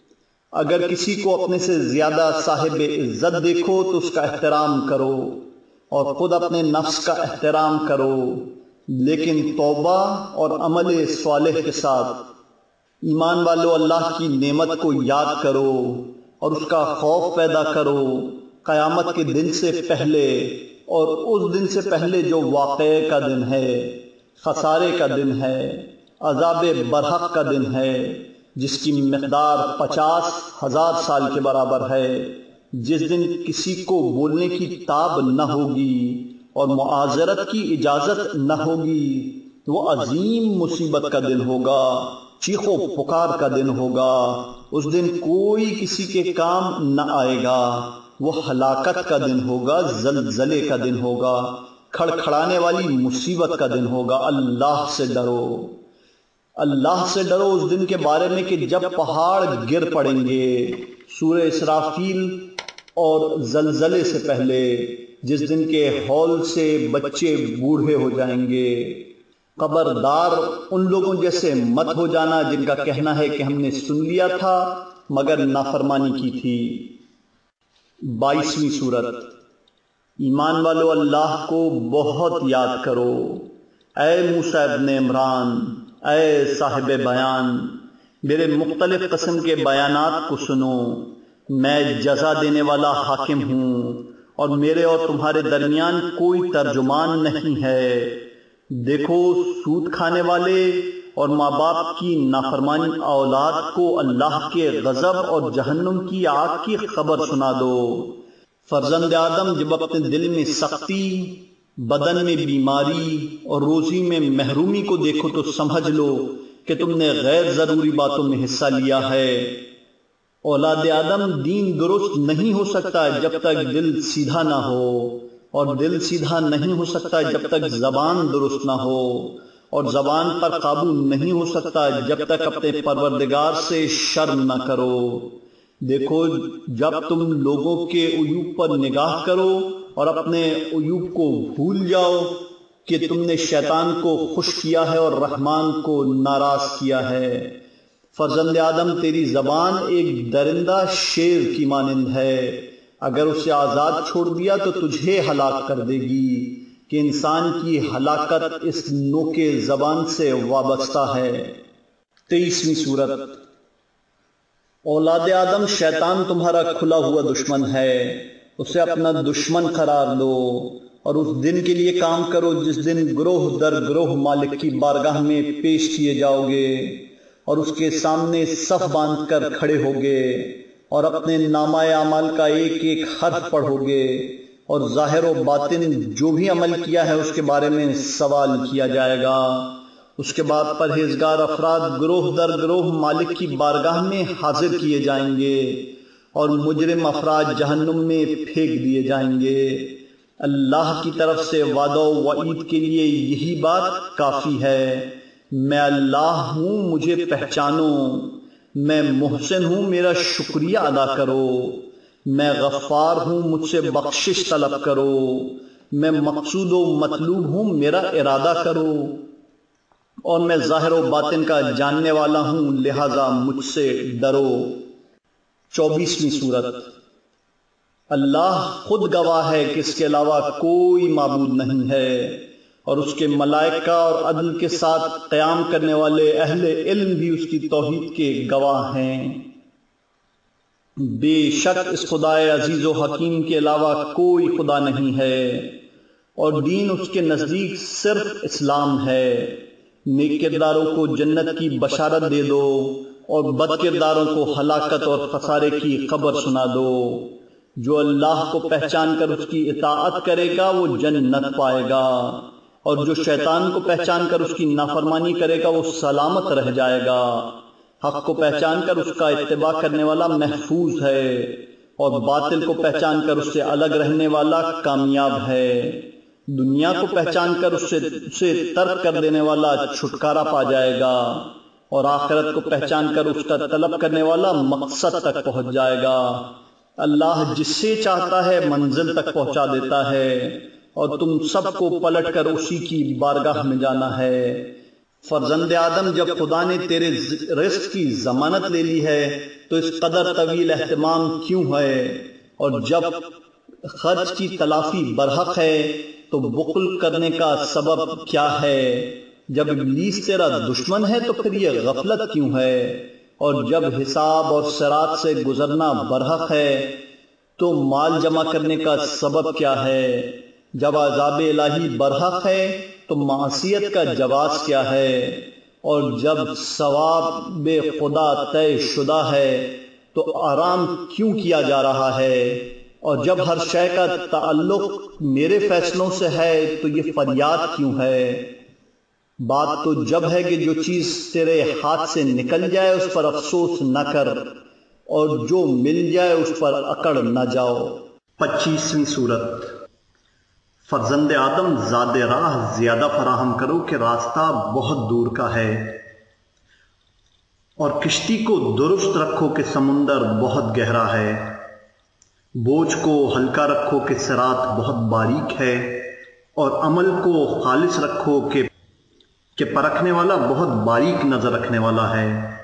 اگر کسی کو اپنے سے زیادہ صاحب عزت دیکھو تو اس کا احترام کرو، اور خود اپنے نفس کا احترام کرو، لیکن توبہ اور عمل صالح کے ساتھ۔ ایمان والو اللہ کی نعمت کو یاد کرو اور اس کا خوف پیدا کرو قیامت کے دن سے پہلے اور اس دن سے پہلے جو واقعے کا دن ہے، خسارے کا دن ہے، عذاب برحق کا دن ہے، جس کی مقدار پچاس ہزار سال کے برابر ہے، جس دن کسی کو بولنے کی تاب نہ ہوگی اور معاذرت کی اجازت نہ ہوگی۔ وہ عظیم مصیبت کا دن ہوگا، چیخ و پکار کا دن ہوگا۔ اس دن کوئی کسی کے کام نہ آئے گا۔ وہ ہلاکت کا دن ہوگا، زلزلے کا دن ہوگا، کھڑکھڑانے والی مصیبت کا دن ہوگا۔ اللہ سے ڈرو، اللہ سے ڈرو اس دن کے بارے میں کہ جب پہاڑ گر پڑیں گے، سورہ اسرافیل اور زلزلے سے پہلے، جس دن کے ہول سے بچے بوڑھے ہو جائیں گے۔ خبردار ان لوگوں جیسے مت ہو جانا جن کا کہنا ہے کہ ہم نے سن لیا تھا مگر نافرمانی کی تھی۔ بائیسویں سورت۔ ایمان والو اللہ کو بہت یاد کرو، اے موسیٰ ابن عمران، اے صاحب بیان، میرے مختلف قسم کے بیانات کو سنو۔ میں جزا دینے والا حاکم ہوں اور میرے اور تمہارے درمیان کوئی ترجمان نہیں ہے۔ دیکھو، سود کھانے والے اور ماں باپ کی نافرمانی اولاد کو اللہ کے غضب اور جہنم کی آگ کی خبر سنا دو۔ فرزند آدم جب اپنے دل میں سختی، بدن میں بیماری اور روزی میں محرومی کو دیکھو تو سمجھ لو کہ تم نے غیر ضروری باتوں میں حصہ لیا ہے۔ اولاد آدم دین درست نہیں ہو سکتا جب تک دل سیدھا نہ ہو، اور دل سیدھا نہیں ہو سکتا جب تک زبان درست نہ ہو، اور زبان پر قابو نہیں ہو سکتا جب تک اپنے پروردگار سے شرم نہ کرو۔ دیکھو، جب تم لوگوں کے عیوب پر نگاہ کرو اور اپنے عیوب کو بھول جاؤ کہ تم نے شیطان کو خوش کیا ہے اور رحمان کو ناراض کیا ہے۔ فرزند آدم، تیری زبان ایک درندہ شیر کی مانند ہے، اگر اسے آزاد چھوڑ دیا تو تجھے ہلاک کر دے گی، کہ انسان کی ہلاکت اس نوکے زبان سے وابستہ ہے۔ تیئیسویں سورت۔ اولاد آدم، شیطان تمہارا کھلا ہوا دشمن ہے، اسے اپنا دشمن قرار دو اور اس دن کے لیے کام کرو جس دن گروہ در گروہ مالک کی بارگاہ میں پیش کیے جاؤ گے اور اس کے سامنے صف باندھ کر کھڑے ہوگے اور اپنے نامہ اعمال کا ایک ایک حرف پڑھو گے، اور ظاہر و باطن جو بھی عمل کیا ہے اس کے بارے میں سوال کیا جائے گا۔ اس کے بعد پرہیزگار افراد گروہ در گروہ مالک کی بارگاہ میں حاضر کیے جائیں گے اور مجرم افراد جہنم میں پھینک دیے جائیں گے۔ اللہ کی طرف سے وعدہ و وعید کے لیے یہی بات کافی ہے۔ میں اللہ ہوں، مجھے پہچانو، میں محسن ہوں، میرا شکریہ ادا کرو، میں غفار ہوں، مجھ سے بخشش طلب کرو، میں مقصود و مطلوب ہوں، میرا ارادہ کرو، اور میں ظاہر و باطن کا جاننے والا ہوں، لہذا مجھ سے ڈرو۔ چوبیسویں سورت۔ اللہ خود گواہ ہے کہ اس کے علاوہ کوئی معبود نہیں ہے، اور اس کے ملائکہ اور عدل کے ساتھ قیام کرنے والے اہل علم بھی اس کی توحید کے گواہ ہیں۔ بے شک اس خدائے عزیز و حکیم کے علاوہ کوئی خدا نہیں ہے، اور دین اس کے نزدیک صرف اسلام ہے۔ نیک کرداروں کو جنت کی بشارت دے دو اور بد کرداروں کو ہلاکت اور خسارے کی خبر سنا دو۔ جو اللہ کو پہچان کر اس کی اطاعت کرے گا وہ جنت پائے گا، اور جو شیطان کو پہچان کر اس کی نافرمانی کرے گا وہ سلامت رہ جائے گا۔ حق کو پہچان کر اس کا اتباع کرنے والا محفوظ ہے، اور باطل کو پہچان کر اس سے الگ رہنے والا کامیاب ہے۔ دنیا کو پہچان کر اس سے اسے ترک کر دینے والا چھٹکارا پا جائے گا، اور آخرت کو پہچان کر اس کا طلب کرنے والا مقصد تک پہنچ جائے گا۔ اللہ جس سے چاہتا ہے منزل تک پہنچا دیتا ہے، اور تم سب کو پلٹ کر اسی کی بارگاہ میں جانا ہے۔ فرزند آدم، جب خدا نے تیرے رزق کی ضمانت لے لی ہے تو اس قدر طویل اہتمام کیوں ہے؟ اور جب خرچ کی تلافی برحق ہے تو بخل کرنے کا سبب کیا ہے؟ جب ابلیس تیرا دشمن ہے تو پھر یہ غفلت کیوں ہے؟ اور جب حساب اور صراط سے گزرنا برحق ہے تو مال جمع کرنے کا سبب کیا ہے؟ جب عذاب الہی برحق ہے تو معصیت کا جواز کیا ہے؟ اور جب ثواب خدا طے شدہ ہے تو آرام کیوں کیا جا رہا ہے؟ اور جب ہر شے کا تعلق میرے فیصلوں سے ہے تو یہ فریاد کیوں ہے؟ بات تو جب ہے کہ جو چیز تیرے ہاتھ سے نکل جائے اس پر افسوس نہ کر، اور جو مل جائے اس پر اکڑ نہ جاؤ۔ پچیسویں سورت۔ فرزند آدم زاد راہ زیادہ فراہم کرو کہ راستہ بہت دور کا ہے، اور کشتی کو درست رکھو کہ سمندر بہت گہرا ہے، بوجھ کو ہلکا رکھو کہ صراط بہت باریک ہے، اور عمل کو خالص رکھو کہ کہ پرکھنے والا بہت باریک نظر رکھنے والا ہے۔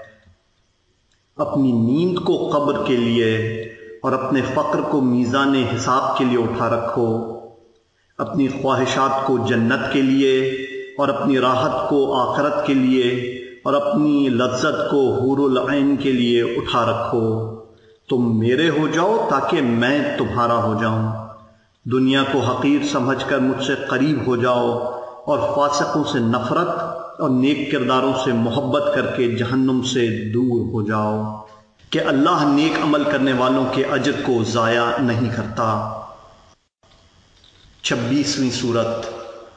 اپنی نیند کو قبر کے لیے اور اپنے فقر کو میزان حساب کے لیے اٹھا رکھو، اپنی خواہشات کو جنت کے لیے اور اپنی راحت کو آخرت کے لیے اور اپنی لذت کو حور العین کے لیے اٹھا رکھو۔ تم میرے ہو جاؤ تاکہ میں تمہارا ہو جاؤں، دنیا کو حقیر سمجھ کر مجھ سے قریب ہو جاؤ، اور فاسقوں سے نفرت اور نیک کرداروں سے محبت کر کے جہنم سے دور ہو جاؤ، کہ اللہ نیک عمل کرنے والوں کے اجر کو ضائع نہیں کرتا۔ چھبیسویں سورت۔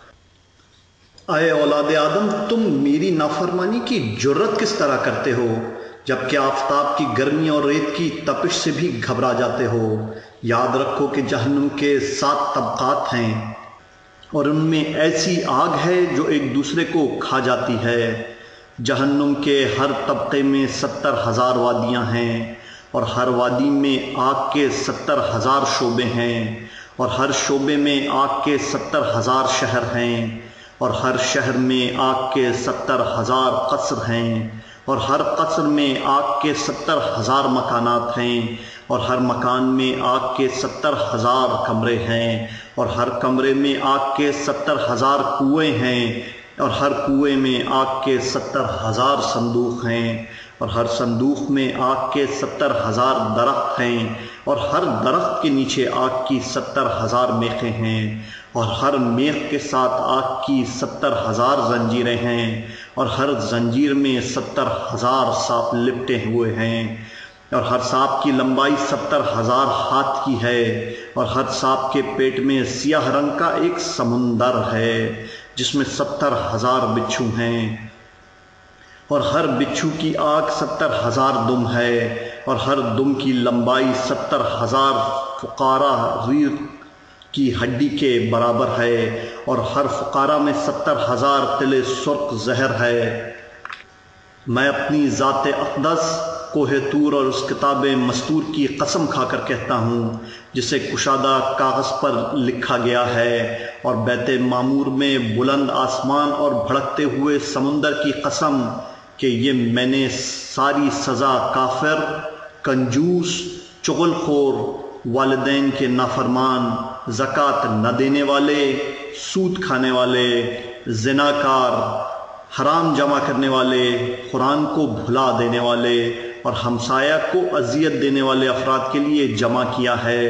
اے اولاد آدم، تم میری نافرمانی کی جرت کس طرح کرتے ہو جبکہ آفتاب کی گرمی اور ریت کی تپش سے بھی گھبرا جاتے ہو؟ یاد رکھو کہ جہنم کے سات طبقات ہیں، اور ان میں ایسی آگ ہے جو ایک دوسرے کو کھا جاتی ہے۔ جہنم کے ہر طبقے میں ستر ہزار وادیاں ہیں، اور ہر وادی میں آگ کے ستر ہزار شعبے ہیں، اور ہر شعبے میں آگ کے ستر ہزار شہر ہیں، اور ہر شہر میں آگ کے ستر ہزار قصر ہیں، اور ہر قصر میں آگ کے ستر ہزار مکانات ہیں، اور ہر مکان میں آگ کے ستر ہزار کمرے ہیں، اور ہر کمرے میں آگ کے ستر ہزار کنویں ہیں، اور ہر کنویں میں آگ کے ستر ہزار صندوق ہیں، اور ہر صندوق میں آگ کے ستر ہزار درخت ہیں، اور ہر درخت کے نیچے آگ کی ستر ہزار میخیں ہیں، اور ہر میخ کے ساتھ آگ کی ستر ہزار زنجیریں ہیں، اور ہر زنجیر میں ستر ہزار سانپ لپٹے ہوئے ہیں، اور ہر سانپ کی لمبائی ستر ہزار ہاتھ کی ہے، اور ہر سانپ کے پیٹ میں سیاہ رنگ کا ایک سمندر ہے جس میں ستر ہزار بچھو ہیں، اور ہر بچھو کی آگ ستر ہزار دم ہے، اور ہر دم کی لمبائی ستر ہزار فقارہ ریڑھ کی ہڈی کے برابر ہے، اور ہر فقارہ میں ستر ہزار تلے سرخ زہر ہے۔ میں اپنی ذات اقدس کوہ طور اور اس کتاب مستور کی قسم کھا کر کہتا ہوں جسے کشادہ کاغذ پر لکھا گیا ہے، اور بیت معمور میں بلند آسمان اور بھڑکتے ہوئے سمندر کی قسم کہ یہ میں نے ساری سزا کافر، کنجوس، چغل خور، والدین کے نافرمان، زکوٰۃ نہ دینے والے، سود کھانے والے، زناکار، حرام جمع کرنے والے، قرآن کو بھلا دینے والے اور ہمسایہ کو اذیت دینے والے افراد کے لیے جمع کیا ہے،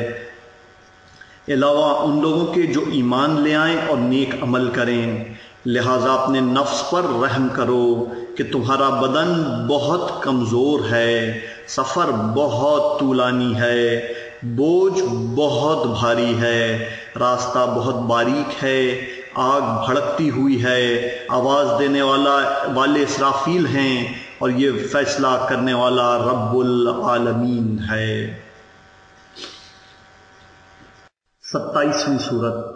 علاوہ ان لوگوں کے جو ایمان لے آئیں اور نیک عمل کریں۔ لہٰذا اپنے نفس پر رحم کرو کہ تمہارا بدن بہت کمزور ہے، سفر بہت طولانی ہے، بوجھ بہت بھاری ہے، راستہ بہت باریک ہے، آگ بھڑکتی ہوئی ہے، آواز دینے والا والے اسرافیل ہیں، اور یہ فیصلہ کرنے والا رب العالمین ہے۔ ستائیسویں سورت۔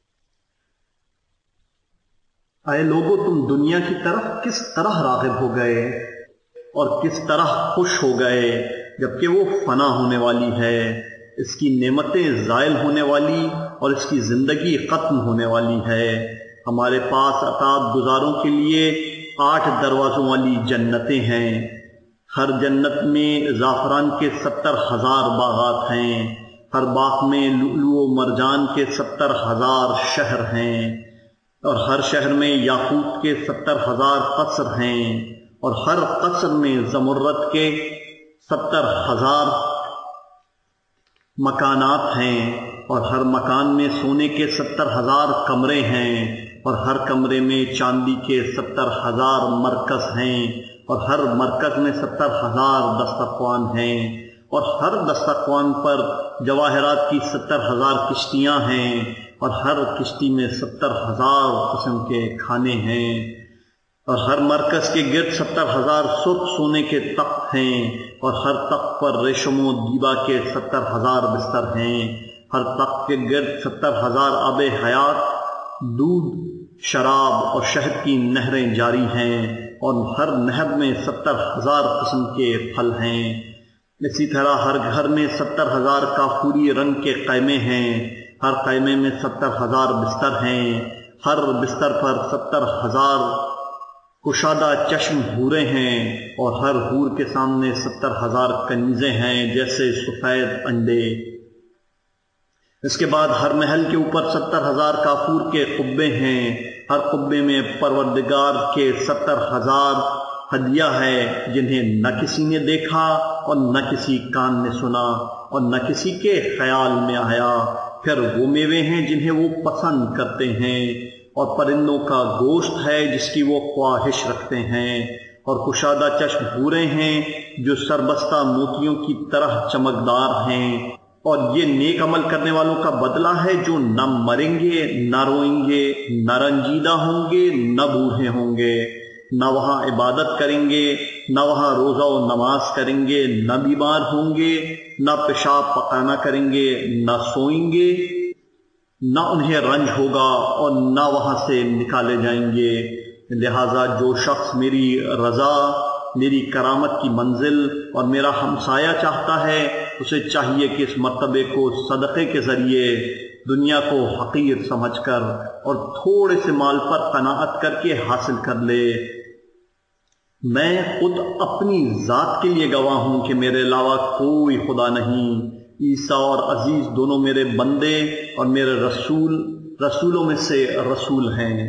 اے لوگو، تم دنیا کی طرف کس طرح راغب ہو گئے اور کس طرح خوش ہو گئے جبکہ وہ فنا ہونے والی ہے، اس کی نعمتیں زائل ہونے والی اور اس کی زندگی ختم ہونے والی ہے۔ ہمارے پاس اطاعت گزاروں کے لیے آٹھ دروازوں والی جنتیں ہیں، ہر جنت میں زعفران کے ستر ہزار باغات ہیں، ہر باغ میں لؤلؤ و مرجان کے ستر ہزار شہر ہیں، اور ہر شہر میں یاقوت کے ستر ہزار قصر ہیں، اور ہر قصر میں زمرد کے ستر ہزار مکانات ہیں، اور ہر مکان میں سونے کے ستر ہزار کمرے ہیں، اور ہر کمرے میں چاندی کے ستر ہزار مرکز ہیں، اور ہر مرکز میں ستر ہزار دسترخوان ہیں، اور ہر دسترخوان پر جواہرات کی ستر ہزار کشتیاں ہیں، اور ہر کشتی میں ستر ہزار قسم کے کھانے ہیں، اور ہر مرکز کے گرد ستر ہزار سرخ سونے کے تخت ہیں، اور ہر تخت پر ریشم و دیبا کے ستر ہزار بستر ہیں، ہر تخت کے گرد ستر ہزار آب حیات، دودھ، شراب اور شہد کی نہریں جاری ہیں، اور ہر نہر میں ستر ہزار قسم کے پھل ہیں۔ اسی طرح ہر گھر میں ستر ہزار کافوری رنگ کے خیمے ہیں، ہر خیمے میں ستر ہزار بستر ہیں، ہر بستر پر ستر ہزار کشادہ چشم حوریں ہیں، اور ہر حور کے سامنے ستر ہزار کنیزیں ہیں جیسے سفید انڈے۔ اس کے بعد ہر محل کے اوپر ستر ہزار کافور کے قبے ہیں، ہر قبے میں پروردگار کے ستر ہزار ہدیہ ہے جنہیں نہ کسی نے دیکھا اور نہ کسی کان نے سنا اور نہ کسی کے خیال میں آیا۔ پھر وہ میوے ہیں جنہیں وہ پسند کرتے ہیں، اور پرندوں کا گوشت ہے جس کی وہ خواہش رکھتے ہیں، اور کشادہ چشم حوریں ہیں جو سربستہ موتیوں کی طرح چمکدار ہیں۔ اور یہ نیک عمل کرنے والوں کا بدلہ ہے جو نہ مریں گے، نہ روئیں گے، نہ رنجیدہ ہوں گے، نہ بوڑھے ہوں گے، نہ وہاں عبادت کریں گے، نہ وہاں روزہ و نماز کریں گے، نہ بیمار ہوں گے، نہ پیشاب پخانہ کریں گے، نہ سوئیں گے، نہ انہیں رنج ہوگا، اور نہ وہاں سے نکالے جائیں گے۔ لہذا جو شخص میری رضا، میری کرامت کی منزل اور میرا ہمسایہ چاہتا ہے، اسے چاہیے کہ اس مرتبے کو صدقے کے ذریعے دنیا کو حقیر سمجھ کر اور تھوڑے سے مال پر قناعت کر کے حاصل کر لے۔ میں خود اپنی ذات کے لیے گواہ ہوں کہ میرے علاوہ کوئی خدا نہیں۔ عیسیٰ اور عزیز دونوں میرے بندے اور میرے رسول رسولوں میں سے رسول ہیں۔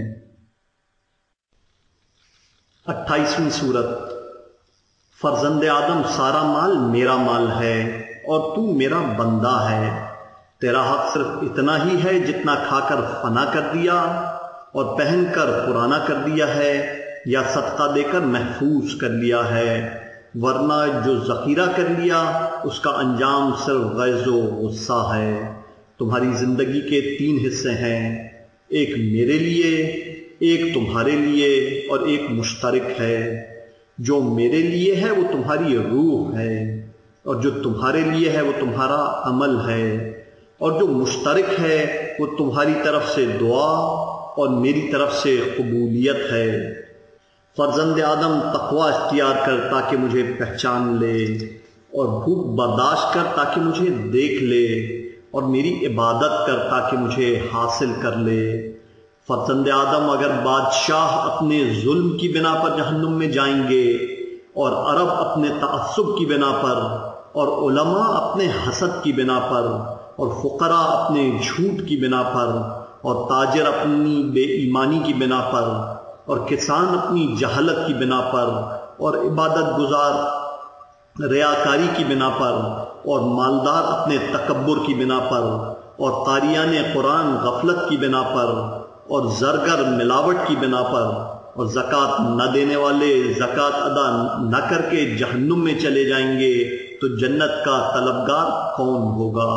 اٹھائیسویں سورت۔ فرزند آدم، سارا مال میرا مال ہے اور تو میرا بندہ ہے۔ تیرا حق صرف اتنا ہی ہے جتنا کھا کر فنا کر دیا اور پہن کر پرانا کر دیا ہے یا صدقہ دے کر محفوظ کر لیا ہے، ورنہ جو ذخیرہ کر لیا اس کا انجام صرف غیظ و غصہ ہے۔ تمہاری زندگی کے تین حصے ہیں، ایک میرے لیے، ایک تمہارے لیے اور ایک مشترک ہے۔ جو میرے لیے ہے وہ تمہاری روح ہے، اور جو تمہارے لیے ہے وہ تمہارا عمل ہے، اور جو مشترک ہے وہ تمہاری طرف سے دعا اور میری طرف سے قبولیت ہے۔ فرزند آدم، تقوی اختیار کر تاکہ مجھے پہچان لے، اور بھوک برداشت کر تاکہ مجھے دیکھ لے، اور میری عبادت کر تاکہ مجھے حاصل کر لے۔ فرزند آدم، اگر بادشاہ اپنے ظلم کی بنا پر جہنم میں جائیں گے، اور عرب اپنے تعصب کی بنا پر، اور علماء اپنے حسد کی بنا پر، اور فقراء اپنے جھوٹ کی بنا پر، اور تاجر اپنی بے ایمانی کی بنا پر، اور کسان اپنی جہالت کی بنا پر، اور عبادت گزار ریاکاری کی بنا پر، اور مالدار اپنے تکبر کی بنا پر، اور قاریان قرآن غفلت کی بنا پر، اور زرگر ملاوٹ کی بنا پر، اور زکوٰۃ نہ دینے والے زکوٰۃ ادا نہ کر کے جہنم میں چلے جائیں گے، تو جنت کا طلبگار کون ہوگا؟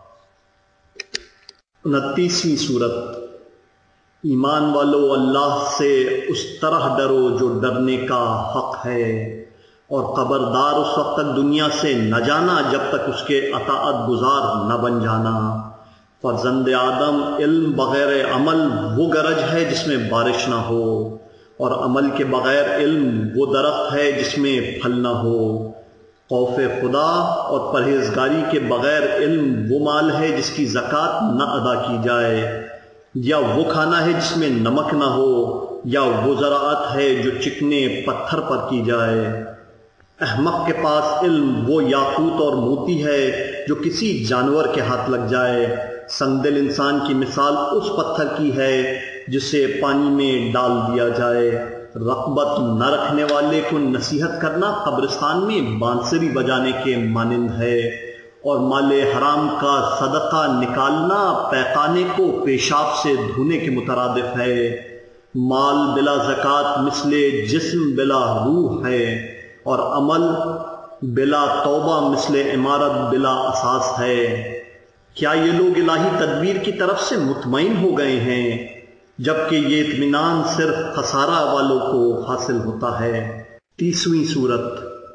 انتیسویں سورت۔ ایمان والو، اللہ سے اس طرح ڈرو جو ڈرنے کا حق ہے، اور خبردار اس وقت تک دنیا سے نہ جانا جب تک اس کے اطاعت گزار نہ بن جانا۔ فرزند آدم، علم بغیر عمل وہ گرج ہے جس میں بارش نہ ہو، اور عمل کے بغیر علم وہ درخت ہے جس میں پھل نہ ہو۔ خوف خدا اور پرہیزگاری کے بغیر علم وہ مال ہے جس کی زکوٰۃ نہ ادا کی جائے، یا وہ کھانا ہے جس میں نمک نہ ہو، یا وہ زراعت ہے جو چکنے پتھر پر کی جائے۔ احمق کے پاس علم وہ یاقوت اور موتی ہے جو کسی جانور کے ہاتھ لگ جائے۔ سنگ دل انسان کی مثال اس پتھر کی ہے جسے پانی میں ڈال دیا جائے۔ رغبت نہ رکھنے والے کو نصیحت کرنا قبرستان میں بانسری بجانے کے مانند ہے، اور مال حرام کا صدقہ نکالنا پیخانے کو پیشاب سے دھونے کے مترادف ہے۔ مال بلا زکوٰۃ مثل جسم بلا روح ہے، اور عمل بلا توبہ مثل عمارت بلا اساس ہے۔ کیا یہ لوگ الہی تدبیر کی طرف سے مطمئن ہو گئے ہیں، جبکہ یہ اطمینان صرف خسارہ والوں کو حاصل ہوتا ہے۔ تیسویں سورت۔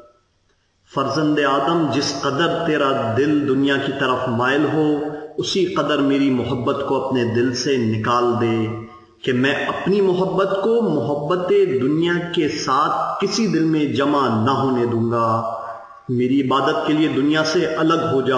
فرزند آدم، جس قدر تیرا دل دنیا کی طرف مائل ہو، اسی قدر میری محبت کو اپنے دل سے نکال دے، کہ میں اپنی محبت کو محبت دنیا کے ساتھ کسی دل میں جمع نہ ہونے دوں گا۔ میری عبادت کے لیے دنیا سے الگ ہو جا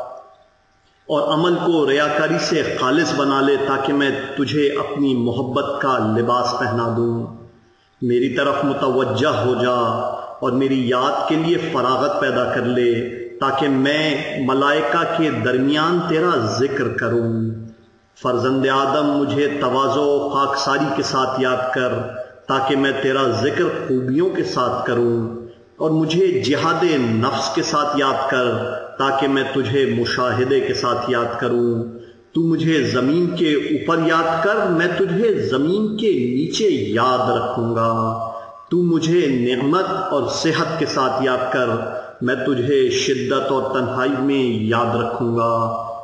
اور عمل کو ریاکاری سے خالص بنا لے، تاکہ میں تجھے اپنی محبت کا لباس پہنا دوں۔ میری طرف متوجہ ہو جا اور میری یاد کے لیے فراغت پیدا کر لے، تاکہ میں ملائکہ کے درمیان تیرا ذکر کروں۔ فرزند آدم، مجھے تواضع و خاکساری کے ساتھ یاد کر، تاکہ میں تیرا ذکر خوبیوں کے ساتھ کروں، اور مجھے جہاد نفس کے ساتھ یاد کر، تاکہ میں تجھے مشاہدے کے ساتھ یاد کروں۔ تو مجھے زمین کے اوپر یاد کر، میں تجھے زمین کے نیچے یاد رکھوں گا۔ تو مجھے نعمت اور صحت کے ساتھ یاد کر، میں تجھے شدت اور تنہائی میں یاد رکھوں گا۔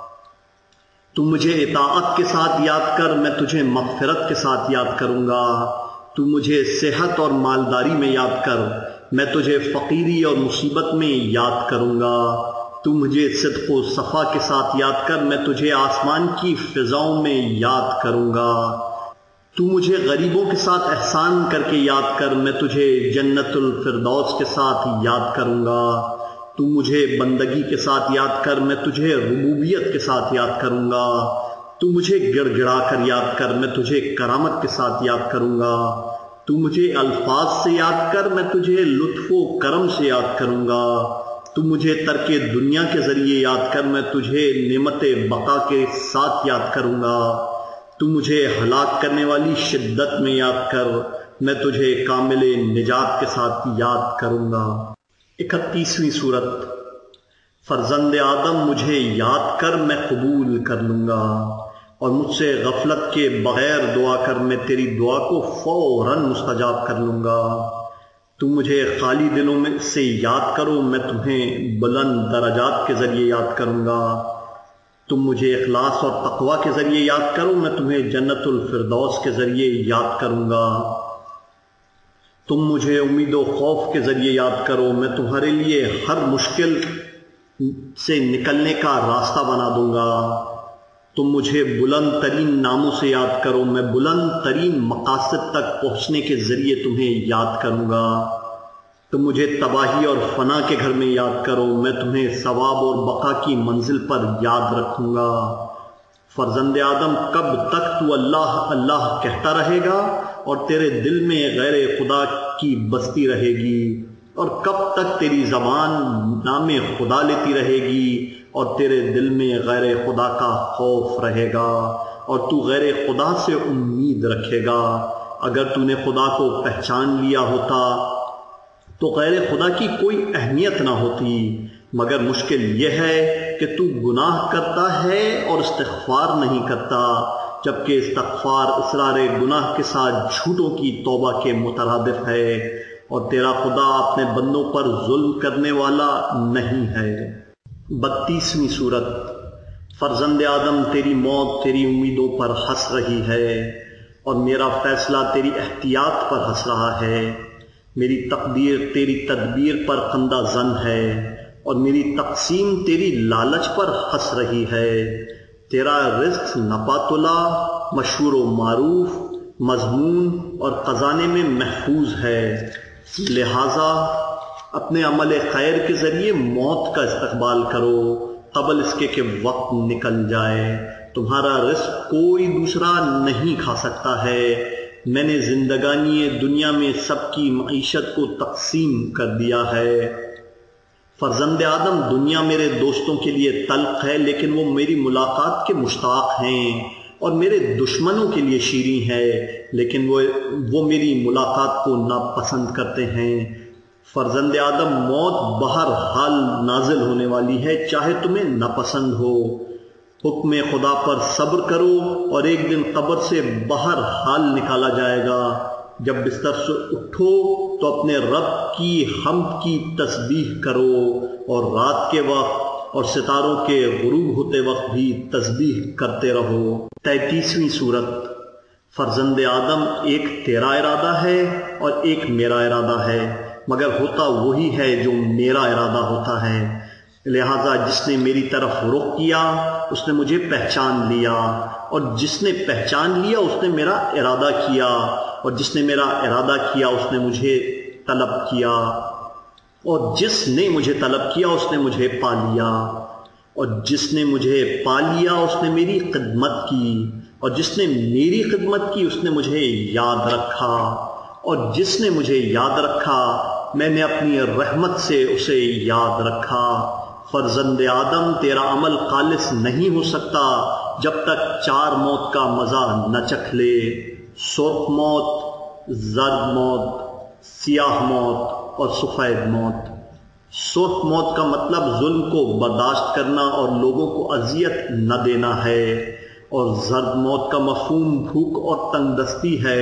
تو مجھے اطاعت کے ساتھ یاد کر، میں تجھے مغفرت کے ساتھ یاد کروں گا۔ تو مجھے صحت اور مالداری میں یاد کر، میں تجھے فقیری اور مصیبت میں یاد کروں گا۔ تو مجھے صدق و صفا کے ساتھ یاد کر، میں تجھے آسمان کی فضاؤں میں یاد کروں گا۔ تو مجھے غریبوں کے ساتھ احسان کر کے یاد کر، میں تجھے جنت الفردوس کے ساتھ یاد کروں گا۔ تو مجھے بندگی کے ساتھ یاد کر، میں تجھے ربوبیت کے ساتھ یاد کروں گا۔ تو مجھے گڑ گڑا کر یاد کر، میں تجھے کرامت کے ساتھ یاد کروں گا۔ تو مجھے الفاظ سے یاد کر، میں تجھے لطف و کرم سے یاد کروں گا۔ تو مجھے ترک دنیا کے ذریعے یاد کر، میں تجھے نعمت بقا کے ساتھ یاد کروں گا۔ تو مجھے ہلاک کرنے والی شدت میں یاد کر، میں تجھے کامل نجات کے ساتھ یاد کروں گا۔ اکتیسویں سورت۔ فرزند آدم، مجھے یاد کر، میں قبول کر لوں گا، اور مجھ سے غفلت کے بغیر دعا کر، میں تیری دعا کو فوراً مستجاب کر لوں گا۔ تم مجھے خالی دلوں میں سے یاد کرو، میں تمہیں بلند درجات کے ذریعے یاد کروں گا۔ تم مجھے اخلاص اور تقوی کے ذریعے یاد کرو، میں تمہیں جنت الفردوس کے ذریعے یاد کروں گا۔ تم مجھے امید و خوف کے ذریعے یاد کرو، میں تمہارے لیے ہر مشکل سے نکلنے کا راستہ بنا دوں گا۔ تم مجھے بلند ترین ناموں سے یاد کرو، میں بلند ترین مقاصد تک پہنچنے کے ذریعے تمہیں یاد کروں گا۔ تم مجھے تباہی اور فنا کے گھر میں یاد کرو، میں تمہیں ثواب اور بقا کی منزل پر یاد رکھوں گا۔ فرزند آدم، کب تک تو اللہ اللہ کہتا رہے گا اور تیرے دل میں غیر خدا کی بستی رہے گی، اور کب تک تیری زبان نام خدا لیتی رہے گی اور تیرے دل میں غیر خدا کا خوف رہے گا، اور تو غیر خدا سے امید رکھے گا۔ اگر تو نے خدا کو پہچان لیا ہوتا تو غیر خدا کی کوئی اہمیت نہ ہوتی، مگر مشکل یہ ہے کہ تو گناہ کرتا ہے اور استغفار نہیں کرتا، جبکہ استغفار اصرار گناہ کے ساتھ جھوٹوں کی توبہ کے مترادف ہے، اور تیرا خدا اپنے بندوں پر ظلم کرنے والا نہیں ہے۔ بتیسویں سورت۔ فرزند آدم، تیری موت تیری امیدوں پر ہنس رہی ہے، اور میرا فیصلہ تیری احتیاط پر ہنس رہا ہے۔ میری تقدیر تیری تدبیر پر خندہ زن ہے، اور میری تقسیم تیری لالچ پر ہنس رہی ہے۔ تیرا رزق نپاتلا، مشہور و معروف، مضمون اور خزانے میں محفوظ ہے، لہذا اپنے عمل خیر کے ذریعے موت کا استقبال کرو قبل اس کے کہ وقت نکل جائے۔ تمہارا رزق کوئی دوسرا نہیں کھا سکتا ہے۔ میں نے زندگانی دنیا میں سب کی معیشت کو تقسیم کر دیا ہے۔ فرزند آدم، دنیا میرے دوستوں کے لیے تلخ ہے، لیکن وہ میری ملاقات کے مشتاق ہیں۔ اور میرے دشمنوں کے لیے شیریں ہے، لیکن وہ وہ میری ملاقات کو ناپسند کرتے ہیں۔ فرزند آدم، موت بہر حال نازل ہونے والی ہے، چاہے تمہیں ناپسند ہو۔ حکم خدا پر صبر کرو، اور ایک دن قبر سے بہر حال نکالا جائے گا۔ جب بستر سے اٹھو تو اپنے رب کی حمد کی تسبیح کرو، اور رات کے وقت اور ستاروں کے غروب ہوتے وقت بھی تسبیح کرتے رہو۔ تینتیسویں سورت۔ فرزند آدم، ایک تیرا ارادہ ہے اور ایک میرا ارادہ ہے، مگر ہوتا وہی ہے جو میرا ارادہ ہوتا ہے۔ لہذا جس نے میری طرف رخ کیا اس نے مجھے پہچان لیا، اور جس نے پہچان لیا اس نے میرا ارادہ کیا، اور جس نے میرا ارادہ کیا اس نے مجھے طلب کیا، اور جس نے مجھے طلب کیا اس نے مجھے پا لیا، اور جس نے مجھے پا لیا اس نے میری خدمت کی، اور جس نے میری خدمت کی اس نے مجھے یاد رکھا، اور جس نے مجھے یاد رکھا میں نے اپنی رحمت سے اسے یاد رکھا۔ فرزند آدم، تیرا عمل خالص نہیں ہو سکتا جب تک چار موت کا مزہ نہ چکھ لے: سرخ موت، زرد موت، سیاہ موت اور سفید موت۔ سرخ موت کا مطلب ظلم کو برداشت کرنا اور لوگوں کو اذیت نہ دینا ہے، اور زرد موت کا مفہوم بھوک اور تنگ دستی ہے۔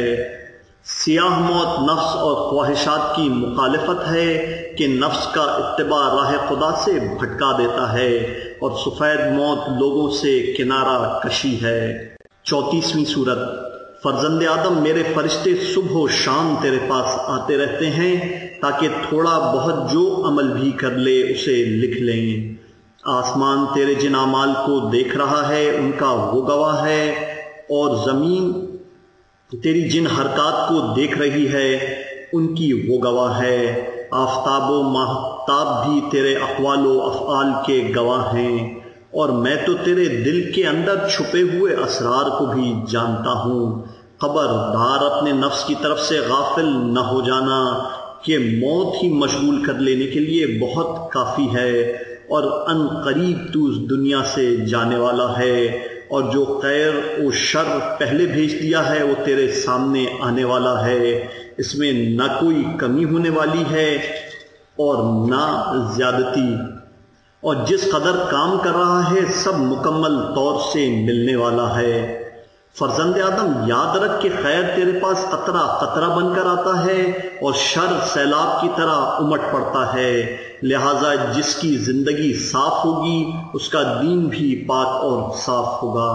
سیاہ موت نفس اور خواہشات کی مخالفت ہے کہ نفس کا اتباع راہ خدا سے بھٹکا دیتا ہے، اور سفید موت لوگوں سے کنارہ کشی ہے۔ چوتیسویں سورت۔ فرزند آدم، میرے فرشتے صبح و شام تیرے پاس آتے رہتے ہیں تاکہ تھوڑا بہت جو عمل بھی کر لے اسے لکھ لیں۔ آسمان تیرے جن اعمال کو دیکھ رہا ہے ان کا وہ گواہ ہے، اور زمین تیری جن حرکات کو دیکھ رہی ہے ان کی وہ گواہ ہے۔ آفتاب و ماہتاب بھی تیرے اقوال و افعال کے گواہ ہیں، اور میں تو تیرے دل کے اندر چھپے ہوئے اسرار کو بھی جانتا ہوں۔ خبردار، اپنے نفس کی طرف سے غافل نہ ہو جانا کہ موت ہی مشغول کر لینے کے لیے بہت کافی ہے، اور ان قریب تو اس دنیا سے جانے والا ہے، اور جو خیر و شر پہلے بھیج دیا ہے وہ تیرے سامنے آنے والا ہے۔ اس میں نہ کوئی کمی ہونے والی ہے اور نہ زیادتی، اور جس قدر کام کر رہا ہے سب مکمل طور سے ملنے والا ہے۔ فرزند آدم، یاد رکھ کہ خیر تیرے پاس قطرہ قطرہ بن کر آتا ہے، اور شر سیلاب کی طرح امٹ پڑتا ہے۔ لہذا جس کی زندگی صاف ہوگی اس کا دین بھی پاک اور صاف ہوگا۔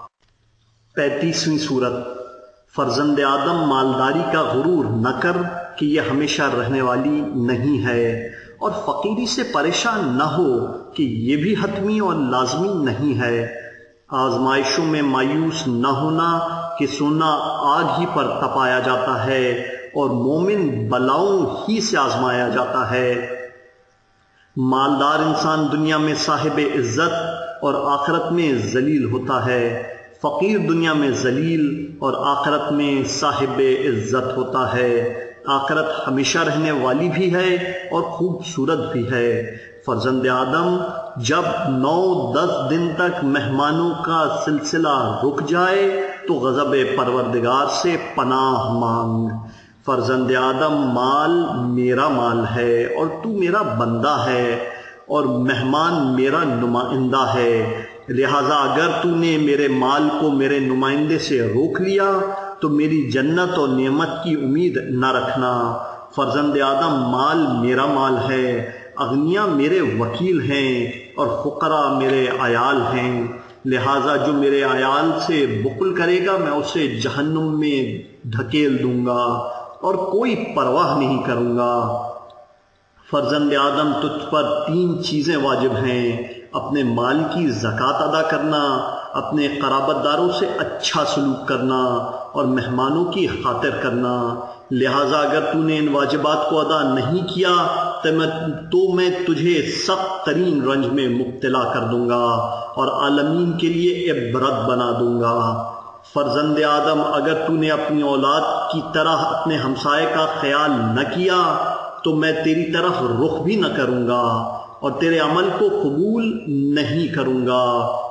پینتیسویں سورت۔ فرزند آدم، مالداری کا غرور نہ کر کہ یہ ہمیشہ رہنے والی نہیں ہے، اور فقیری سے پریشان نہ ہو کہ یہ بھی حتمی اور لازمی نہیں ہے۔ آزمائشوں میں مایوس نہ ہونا کہ سونا آگ ہی پر تپایا جاتا ہے، اور مومن بلاؤں ہی سے آزمایا جاتا ہے۔ مالدار انسان دنیا میں صاحب عزت اور آخرت میں ذلیل ہوتا ہے، فقیر دنیا میں ذلیل اور آخرت میں صاحب عزت ہوتا ہے۔ آخرت ہمیشہ رہنے والی بھی ہے اور خوبصورت بھی ہے۔ فرزند آدم، جب نو دس دن تک مہمانوں کا سلسلہ رک جائے تو غضب پروردگار سے پناہ مانگ۔ فرزند آدم، مال میرا مال ہے اور تو میرا بندہ ہے، اور مہمان میرا نمائندہ ہے، لہذا اگر تو نے میرے مال کو میرے نمائندے سے روک لیا تو میری جنت اور نعمت کی امید نہ رکھنا۔ فرزند آدم، مال میرا مال ہے، اغنیا میرے وکیل ہیں اور فقراء میرے عیال ہیں، لہذا جو میرے عیال سے بخل کرے گا میں اسے جہنم میں دھکیل دوں گا اور کوئی پرواہ نہیں کروں گا۔ فرزند آدم، تجھ پر تین چیزیں واجب ہیں: اپنے مال کی زکوٰۃ ادا کرنا، اپنے قرابت داروں سے اچھا سلوک کرنا اور مہمانوں کی خاطر کرنا۔ لہٰذا اگر تو نے ان واجبات کو ادا نہیں کیا تو میں تجھے سخت ترین رنج میں مبتلا کر دوں گا اور عالمین کے لیے عبرت بنا دوں گا۔ فرزند آدم، اگر تو نے اپنی اولاد کی طرح اپنے ہمسائے کا خیال نہ کیا تو میں تیری طرف رخ بھی نہ کروں گا اور تیرے عمل کو قبول نہیں کروں گا،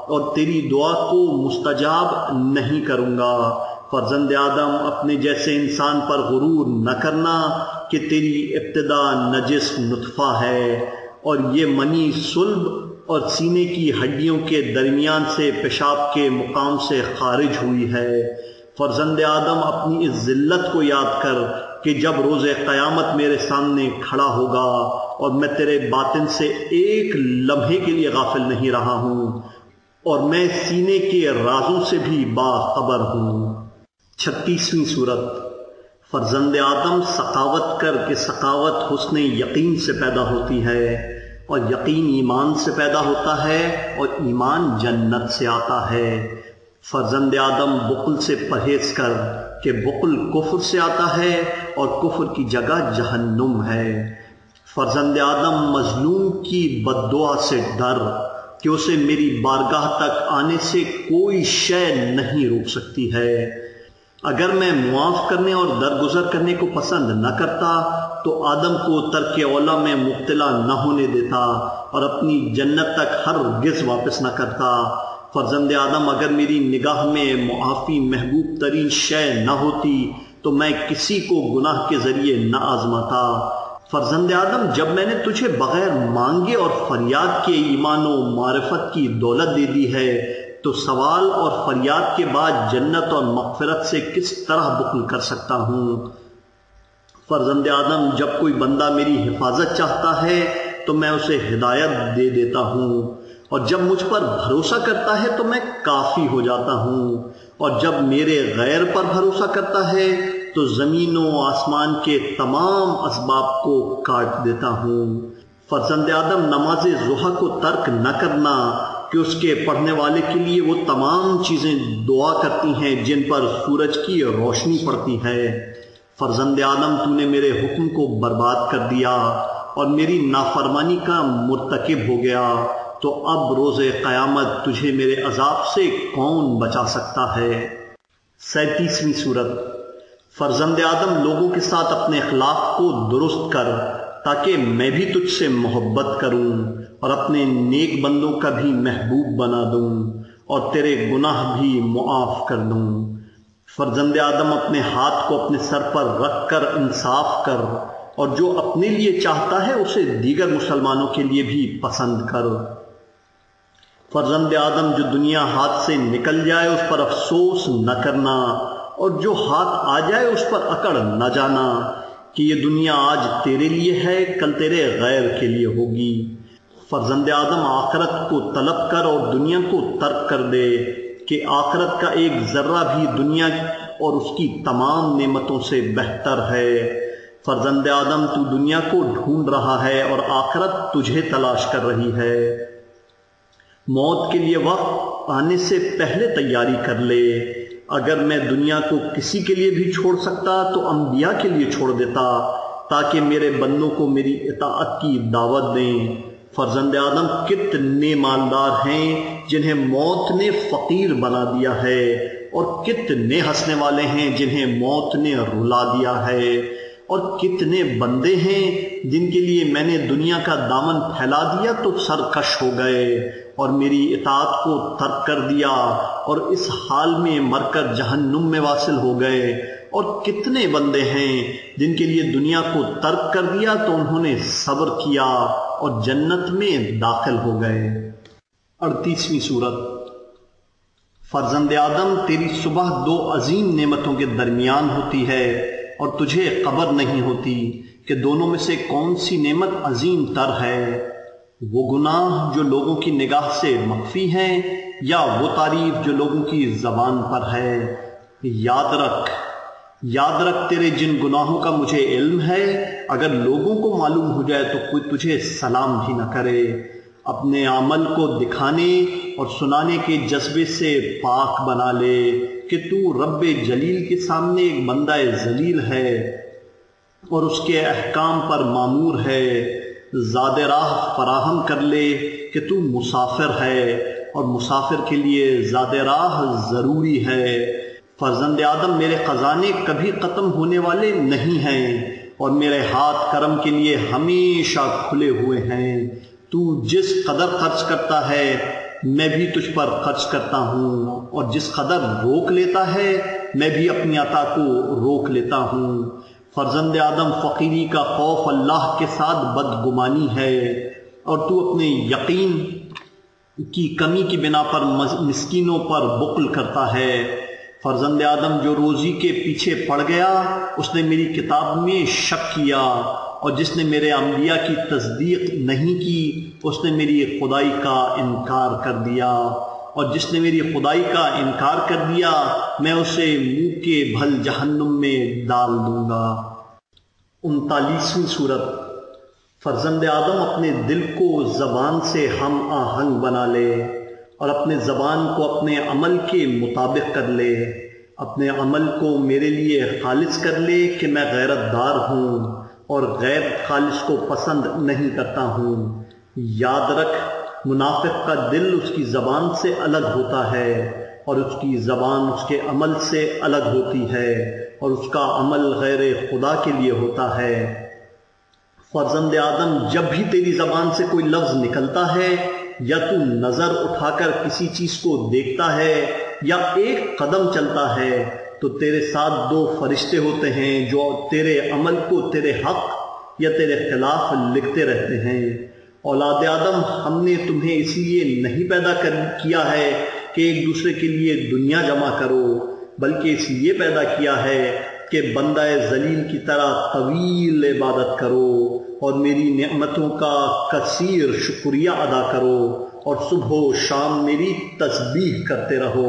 اور تیری دعا کو مستجاب نہیں کروں گا۔ فرزند آدم اپنے جیسے انسان پر غرور نہ کرنا کہ تیری ابتدا نجس نطفہ ہے اور یہ منی صلب اور سینے کی ہڈیوں کے درمیان سے پیشاب کے مقام سے خارج ہوئی ہے۔ فرزند آدم اپنی اس ذلت کو یاد کر کہ جب روز قیامت میرے سامنے کھڑا ہوگا اور میں تیرے باطن سے ایک لمحے کے لیے غافل نہیں رہا ہوں اور میں سینے کے رازوں سے بھی باخبر ہوں۔ چھتیسویں سورت۔ فرزند آدم سخاوت کر کہ سخاوت حسن یقین سے پیدا ہوتی ہے اور یقین ایمان سے پیدا ہوتا ہے اور ایمان جنت سے آتا ہے۔ فرزند آدم بخل سے پرہیز کر کہ بخل کفر سے آتا ہے اور کفر کی جگہ جہنم ہے۔ فرزند آدم مظلوم کی بد دعا سے ڈر کہ اسے میری بارگاہ تک آنے سے کوئی شے نہیں روک سکتی ہے۔ اگر میں معاف کرنے اور درگزر کرنے کو پسند نہ کرتا تو آدم کو ترک اولا میں مبتلا نہ ہونے دیتا اور اپنی جنت تک ہرگز واپس نہ کرتا۔ فرزند آدم اگر میری نگاہ میں معافی محبوب ترین شے نہ ہوتی تو میں کسی کو گناہ کے ذریعے نہ آزماتا۔ فرزند آدم جب میں نے تجھے بغیر مانگے اور فریاد کے ایمان و معرفت کی دولت دے دی ہے تو سوال اور فریاد کے بعد جنت اور مغفرت سے کس طرح بخل کر سکتا ہوں؟ فرزند آدم جب کوئی بندہ میری حفاظت چاہتا ہے تو میں اسے ہدایت دے دیتا ہوں اور جب مجھ پر بھروسہ کرتا ہے تو میں کافی ہو جاتا ہوں اور جب میرے غیر پر بھروسہ کرتا ہے تو زمین و آسمان کے تمام اسباب کو کاٹ دیتا ہوں۔ فرزند آدم نماز ضحیٰ کو ترک نہ کرنا کہ اس کے پڑھنے والے کے لیے وہ تمام چیزیں دعا کرتی ہیں جن پر سورج کی روشنی پڑتی ہے۔ فرزند آدم تو نے میرے حکم کو برباد کر دیا اور میری نافرمانی کا مرتکب ہو گیا، تو اب روز قیامت تجھے میرے عذاب سے کون بچا سکتا ہے؟ سینتیسویں سورت۔ فرزند آدم لوگوں کے ساتھ اپنے اخلاق کو درست کر تاکہ میں بھی تجھ سے محبت کروں اور اپنے نیک بندوں کا بھی محبوب بنا دوں اور تیرے گناہ بھی معاف کر دوں۔ فرزند آدم اپنے ہاتھ کو اپنے سر پر رکھ کر انصاف کر اور جو اپنے لیے چاہتا ہے اسے دیگر مسلمانوں کے لیے بھی پسند کر۔ فرزند آدم جو دنیا ہاتھ سے نکل جائے اس پر افسوس نہ کرنا اور جو ہاتھ آ جائے اس پر اکڑ نہ جانا کہ یہ دنیا آج تیرے لیے ہے کل تیرے غیر کے لیے ہوگی۔ فرزند آدم آخرت کو طلب کر اور دنیا کو ترک کر دے کہ آخرت کا ایک ذرہ بھی دنیا اور اس کی تمام نعمتوں سے بہتر ہے۔ فرزند آدم تو دنیا کو ڈھونڈ رہا ہے اور آخرت تجھے تلاش کر رہی ہے۔ موت کے لیے وقت آنے سے پہلے تیاری کر لے۔ اگر میں دنیا کو کسی کے لیے بھی چھوڑ سکتا تو انبیاء کے لیے چھوڑ دیتا تاکہ میرے بندوں کو میری اطاعت کی دعوت دیں۔ فرزند آدم کتنے مالدار ہیں جنہیں موت نے فقیر بنا دیا ہے اور کتنے ہنسنے والے ہیں جنہیں موت نے رلا دیا ہے، اور کتنے بندے ہیں جن کے لیے میں نے دنیا کا دامن پھیلا دیا تو سرکش ہو گئے اور میری اطاعت کو ترک کر دیا اور اس حال میں مر کر جہنم میں واصل ہو گئے، اور کتنے بندے ہیں جن کے لیے دنیا کو ترک کر دیا تو انہوں نے صبر کیا اور جنت میں داخل ہو گئے۔ اڑتیسویں سورت۔ فرزند آدم تیری صبح دو عظیم نعمتوں کے درمیان ہوتی ہے اور تجھے خبر نہیں ہوتی کہ دونوں میں سے کون سی نعمت عظیم تر ہے، وہ گناہ جو لوگوں کی نگاہ سے مخفی ہیں یا وہ تعریف جو لوگوں کی زبان پر ہے۔ یاد رکھ یاد رکھ تیرے جن گناہوں کا مجھے علم ہے، اگر لوگوں کو معلوم ہو جائے تو کوئی تجھے سلام بھی نہ کرے۔ اپنے عمل کو دکھانے اور سنانے کے جذبے سے پاک بنا لے کہ تو رب جلیل کے سامنے ایک بندہ ذلیل ہے اور اس کے احکام پر مامور ہے۔ زاد راہ فراہم کر لے کہ تو مسافر ہے اور مسافر کے لیے زاد راہ ضروری ہے۔ فرزند آدم میرے خزانے کبھی ختم ہونے والے نہیں ہیں اور میرے ہاتھ کرم کے لیے ہمیشہ کھلے ہوئے ہیں۔ تو جس قدر خرچ کرتا ہے میں بھی تجھ پر خرچ کرتا ہوں، اور جس قدر روک لیتا ہے میں بھی اپنی عطا کو روک لیتا ہوں۔ فرزند آدم، فقیری کا خوف اللہ کے ساتھ بدگمانی ہے، اور تو اپنے یقین کی کمی کی بنا پر مسکینوں پر بخل کرتا ہے۔ فرزند آدم، جو روزی کے پیچھے پڑ گیا اس نے میری کتاب میں شک کیا، اور جس نے میرے انبیاء کی تصدیق نہیں کی اس نے میری خدائی کا انکار کر دیا، اور جس نے میری خدائی کا انکار کر دیا میں اسے منہ کے بھل جہنم میں ڈال دوں گا۔ انتالیسویں سورت۔ فرزند آدم، اپنے دل کو زبان سے ہم آہنگ بنا لے، اور اپنے زبان کو اپنے عمل کے مطابق کر لے۔ اپنے عمل کو میرے لیے خالص کر لے کہ میں غیرت دار ہوں اور غیر خالص کو پسند نہیں کرتا ہوں۔ یاد رکھ، منافق کا دل اس کی زبان سے الگ ہوتا ہے، اور اس کی زبان اس کے عمل سے الگ ہوتی ہے، اور اس کا عمل غیر خدا کے لیے ہوتا ہے۔ فرزند آدم، جب بھی تیری زبان سے کوئی لفظ نکلتا ہے، یا تو نظر اٹھا کر کسی چیز کو دیکھتا ہے یا ایک قدم چلتا ہے، تو تیرے ساتھ دو فرشتے ہوتے ہیں جو تیرے عمل کو تیرے حق یا تیرے خلاف لکھتے رہتے ہیں۔ اولاد آدم، ہم نے تمہیں اس لیے نہیں پیدا کیا ہے کہ ایک دوسرے کے لیے دنیا جمع کرو، بلکہ اس لیے پیدا کیا ہے کہ بندہ ذلیل کی طرح طویل عبادت کرو، اور میری نعمتوں کا کثیر شکریہ ادا کرو، اور صبح و شام میری تسبیح کرتے رہو۔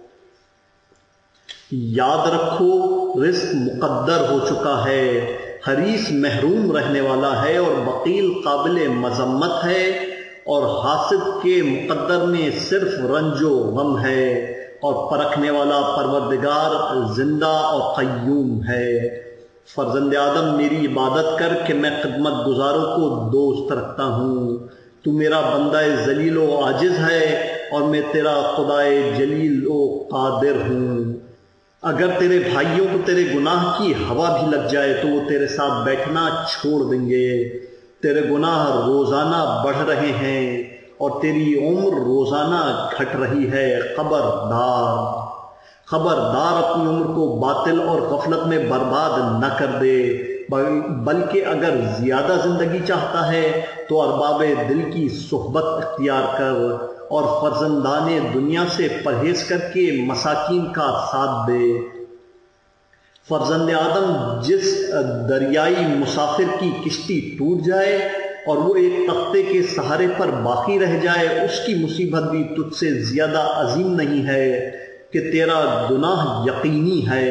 یاد رکھو، رزق مقدر ہو چکا ہے، حریص محروم رہنے والا ہے، اور بخیل قابل مذمت ہے، اور حاسد کے مقدر میں صرف رنج و غم ہے، اور پرکھنے والا پروردگار زندہ اور قیوم ہے۔ فرزند آدم، میری عبادت کر کہ میں خدمت گزاروں کو دوست رکھتا ہوں۔ تو میرا بندہ ذلیل و عاجز ہے، اور میں تیرا خدائے جلیل و قادر ہوں۔ اگر تیرے بھائیوں کو تیرے گناہ کی ہوا بھی لگ جائے تو وہ تیرے ساتھ بیٹھنا چھوڑ دیں گے۔ تیرے گناہ روزانہ بڑھ رہے ہیں، اور تیری عمر روزانہ گھٹ رہی ہے۔ خبردار خبردار اپنی عمر کو باطل اور غفلت میں برباد نہ کر دے، بلکہ اگر زیادہ زندگی چاہتا ہے تو ارباب دل کی صحبت اختیار کر، اور فرزندان دنیا سے پرہیز کر کے مساکین کا ساتھ دے۔ فرزند آدم، جس دریائی مسافر کی کشتی ٹوٹ جائے اور وہ ایک تختے کے سہارے پر باقی رہ جائے، اس کی مصیبت بھی تجھ سے زیادہ عظیم نہیں ہے کہ تیرا گناہ یقینی ہے۔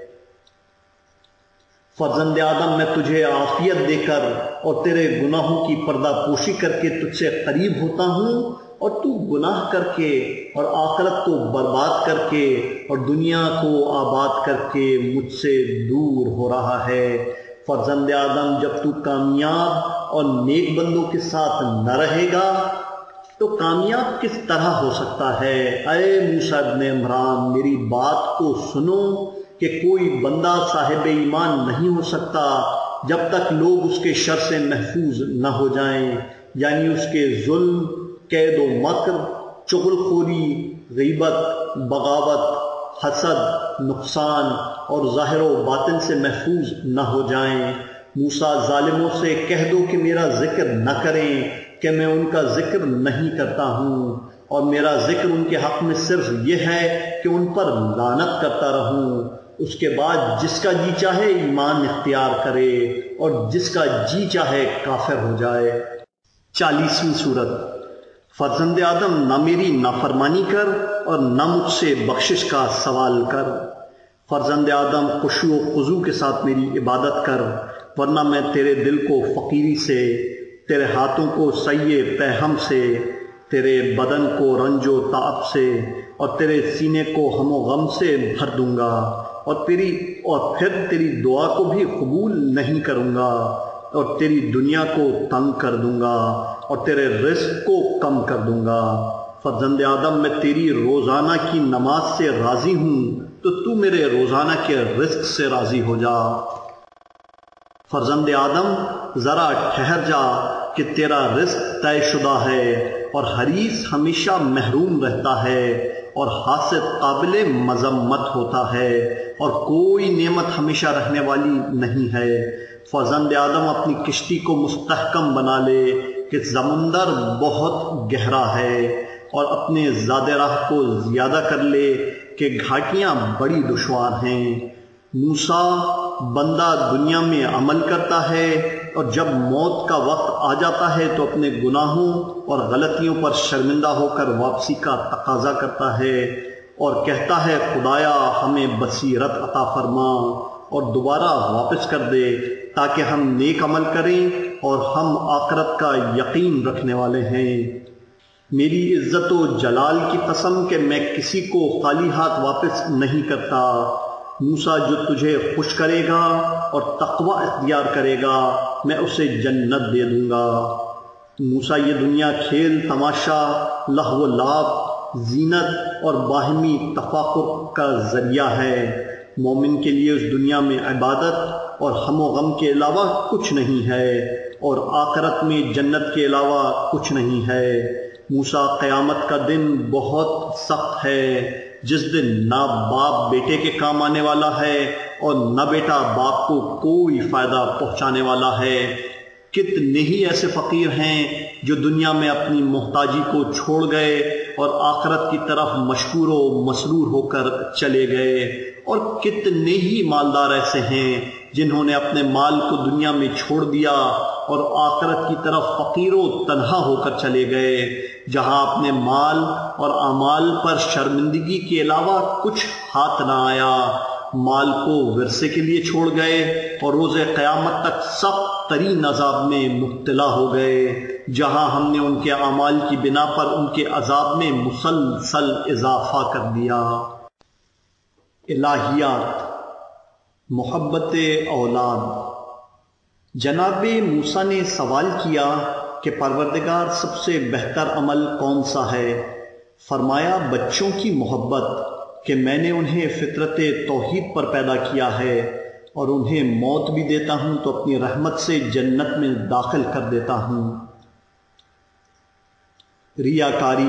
فرزند آدم، میں تجھے عافیت دے کر اور تیرے گناہوں کی پردہ پوشی کر کے تجھ سے قریب ہوتا ہوں، اور تو گناہ کر کے اور آخرت کو برباد کر کے اور دنیا کو آباد کر کے مجھ سے دور ہو رہا ہے۔ فرزند آدم، جب تو کامیاب اور نیک بندوں کے ساتھ نہ رہے گا تو کامیاب کس طرح ہو سکتا ہے؟ اے موسیٰ ابن عمران، میری بات کو سنو کہ کوئی بندہ صاحب ایمان نہیں ہو سکتا جب تک لوگ اس کے شر سے محفوظ نہ ہو جائیں، یعنی اس کے ظلم، قید و مکر، چغل خوری، غیبت، بغاوت، حسد، نقصان اور ظاہر و باطن سے محفوظ نہ ہو جائیں۔ موسیٰ، ظالموں سے کہہ دو کہ میرا ذکر نہ کریں کہ میں ان کا ذکر نہیں کرتا ہوں، اور میرا ذکر ان کے حق میں صرف یہ ہے کہ ان پر لعنت کرتا رہوں۔ اس کے بعد جس کا جی چاہے ایمان اختیار کرے، اور جس کا جی چاہے کافر ہو جائے۔ چالیسویں سورت۔ فرزند آدم، نہ میری نافرمانی کر اور نہ مجھ سے بخشش کا سوال کر۔ فرزند آدم، خشوع و خضوع کے ساتھ میری عبادت کر، ورنہ میں تیرے دل کو فقیری سے، تیرے ہاتھوں کو سعی پہم سے، تیرے بدن کو رنج و تعب سے، اور تیرے سینے کو ہم و غم سے بھر دوں گا، اور تیری اور پھر تیری دعا کو بھی قبول نہیں کروں گا، اور تیری دنیا کو تنگ کر دوں گا، اور تیرے رزق کو کم کر دوں گا۔ فرزند آدم، میں تیری روزانہ کی نماز سے راضی ہوں، تو تو میرے روزانہ کے رزق سے راضی ہو جا۔ فرزند آدم ذرا ٹھہر جا کہ تیرا رزق طے شدہ ہے، اور حریص ہمیشہ محروم رہتا ہے، اور حاسد قابل مذمت ہوتا ہے، اور کوئی نعمت ہمیشہ رہنے والی نہیں ہے۔ فرزند آدم اپنی کشتی کو مستحکم بنا لے کہ سمندر بہت گہرا ہے، اور اپنے زاد راہ کو زیادہ کر لے کہ گھاٹیاں بڑی دشوار ہیں۔ موسیٰ بندہ دنیا میں عمل کرتا ہے، اور جب موت کا وقت آ جاتا ہے تو اپنے گناہوں اور غلطیوں پر شرمندہ ہو کر واپسی کا تقاضا کرتا ہے، اور کہتا ہے خدایا ہمیں بصیرت عطا فرما اور دوبارہ واپس کر دے تاکہ ہم نیک عمل کریں اور ہم آخرت کا یقین رکھنے والے ہیں۔ میری عزت و جلال کی قسم کہ میں کسی کو خالی ہاتھ واپس نہیں کرتا۔ موسیٰ جو تجھے خوش کرے گا اور تقوی اختیار کرے گا میں اسے جنت دے دوں گا۔ موسیٰ یہ دنیا کھیل تماشا، لہو و لعب، زینت اور باہمی تفاخر کا ذریعہ ہے۔ مومن کے لیے اس دنیا میں عبادت اور ہم و غم کے علاوہ کچھ نہیں ہے، اور آخرت میں جنت کے علاوہ کچھ نہیں ہے۔ موسیٰ قیامت کا دن بہت سخت ہے، جس دن نہ باپ بیٹے کے کام آنے والا ہے اور نہ بیٹا باپ کو کوئی فائدہ پہنچانے والا ہے۔ کتنے ہی ایسے فقیر ہیں جو دنیا میں اپنی محتاجی کو چھوڑ گئے اور آخرت کی طرف مشکور و مسرور ہو کر چلے گئے، اور کتنے ہی مالدار ایسے ہیں جنہوں نے اپنے مال کو دنیا میں چھوڑ دیا اور آخرت کی طرف فقیر و تنہا ہو کر چلے گئے، جہاں اپنے مال اور اعمال پر شرمندگی کے علاوہ کچھ ہاتھ نہ آیا۔ مال کو ورثے کے لیے چھوڑ گئے اور روز قیامت تک سخت ترین عذاب میں مبتلا ہو گئے، جہاں ہم نے ان کے اعمال کی بنا پر ان کے عذاب میں مسلسل اضافہ کر دیا۔ الہیات، محبت اولاد۔ جناب موسیٰ نے سوال کیا کہ پروردگار سب سے بہتر عمل کون سا ہے؟ فرمایا بچوں کی محبت، کہ میں نے انہیں فطرت توحید پر پیدا کیا ہے، اور انہیں موت بھی دیتا ہوں تو اپنی رحمت سے جنت میں داخل کر دیتا ہوں۔ ریاکاری۔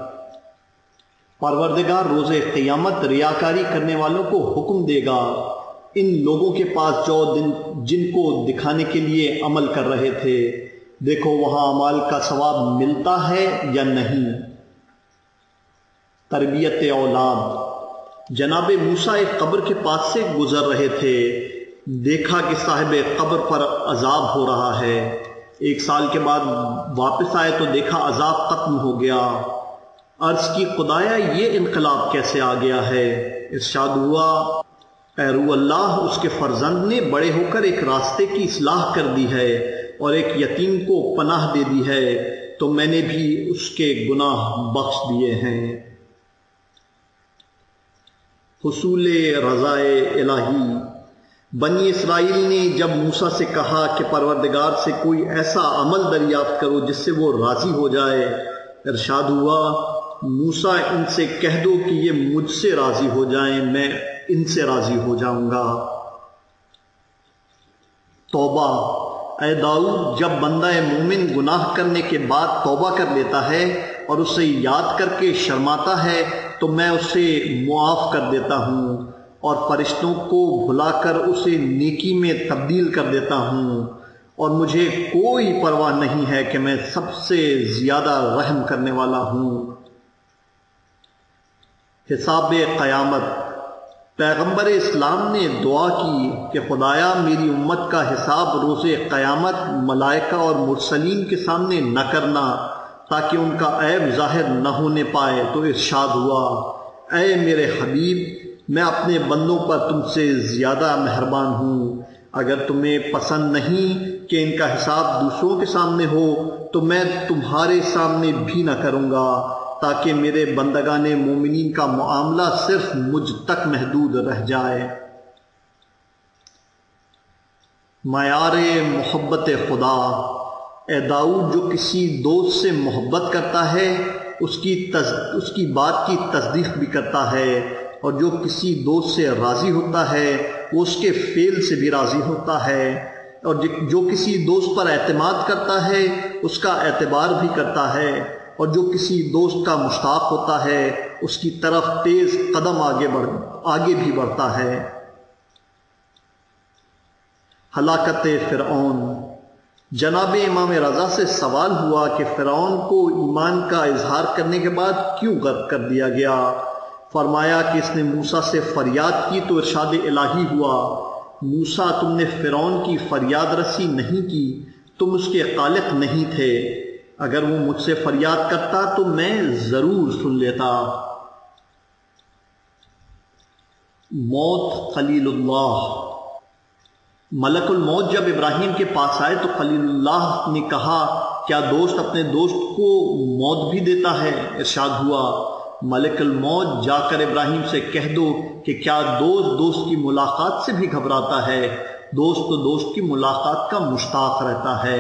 پروردگار روز قیامت ریاکاری کرنے والوں کو حکم دے گا، ان لوگوں کے پاس جو جن کو دکھانے کے لیے عمل کر رہے تھے، دیکھو وہاں اعمال کا ثواب ملتا ہے یا نہیں۔ تربیت اولاد۔ جناب موسیٰ ایک قبر کے پاس سے گزر رہے تھے، دیکھا کہ صاحب قبر پر عذاب ہو رہا ہے۔ ایک سال کے بعد واپس آئے تو دیکھا عذاب ختم ہو گیا۔ عرض کی خدایا یہ انقلاب کیسے آ گیا ہے؟ ارشاد ہوا اے روح اللہ، اس کے فرزند نے بڑے ہو کر ایک راستے کی اصلاح کر دی ہے اور ایک یتیم کو پناہ دے دی ہے، تو میں نے بھی اس کے گناہ بخش دیے ہیں۔ حصول رضائے الہی۔ بنی اسرائیل نے جب موسیٰ سے کہا کہ پروردگار سے کوئی ایسا عمل دریافت کرو جس سے وہ راضی ہو جائے، ارشاد ہوا موسیٰ ان سے کہہ دو کہ یہ مجھ سے راضی ہو جائیں، میں ان سے راضی ہو جاؤں گا۔ توبہ۔ اے داؤد، جب بندہ مومن گناہ کرنے کے بعد توبہ کر لیتا ہے اور اسے یاد کر کے شرماتا ہے تو میں اسے معاف کر دیتا ہوں اور فرشتوں کو بھلا کر اسے نیکی میں تبدیل کر دیتا ہوں، اور مجھے کوئی پرواہ نہیں ہے کہ میں سب سے زیادہ رحم کرنے والا ہوں۔ حساب قیامت۔ پیغمبر اسلام نے دعا کی کہ خدایا میری امت کا حساب روز قیامت ملائکہ اور مرسلین کے سامنے نہ کرنا تاکہ ان کا عیب ظاہر نہ ہونے پائے، تو ارشاد ہوا اے میرے حبیب، میں اپنے بندوں پر تم سے زیادہ مہربان ہوں۔ اگر تمہیں پسند نہیں کہ ان کا حساب دوسروں کے سامنے ہو تو میں تمہارے سامنے بھی نہ کروں گا، تاکہ میرے بندگان مومنین کا معاملہ صرف مجھ تک محدود رہ جائے۔ معیار محبت خدا۔ اے داؤد، جو کسی دوست سے محبت کرتا ہے اس کی تص... اس کی بات کی تصدیق بھی کرتا ہے، اور جو کسی دوست سے راضی ہوتا ہے وہ اس کے فعل سے بھی راضی ہوتا ہے۔ اور جو کسی دوست پر اعتماد کرتا ہے اس کا اعتبار بھی کرتا ہے، اور جو کسی دوست کا مشتاق ہوتا ہے اس کی طرف تیز قدم آگے بڑھ آگے بھی بڑھتا ہے۔ ہلاکت فرعون۔ جناب امام رضا سے سوال ہوا کہ فرعون کو ایمان کا اظہار کرنے کے بعد کیوں غرق کر دیا گیا؟ فرمایا کہ اس نے موسیٰ سے فریاد کی تو ارشاد الہی ہوا، موسیٰ تم نے فرعون کی فریاد رسی نہیں کی، تم اس کے خالق نہیں تھے، اگر وہ مجھ سے فریاد کرتا تو میں ضرور سن لیتا۔ موت خلیل اللہ۔ ملک الموت جب ابراہیم کے پاس آئے تو خلیل اللہ نے کہا، کیا دوست اپنے دوست کو موت بھی دیتا ہے؟ ارشاد ہوا، ملک الموت جا کر ابراہیم سے کہہ دو کہ کیا دوست دوست کی ملاقات سے بھی گھبراتا ہے؟ دوست تو دوست کی ملاقات کا مشتاق رہتا ہے۔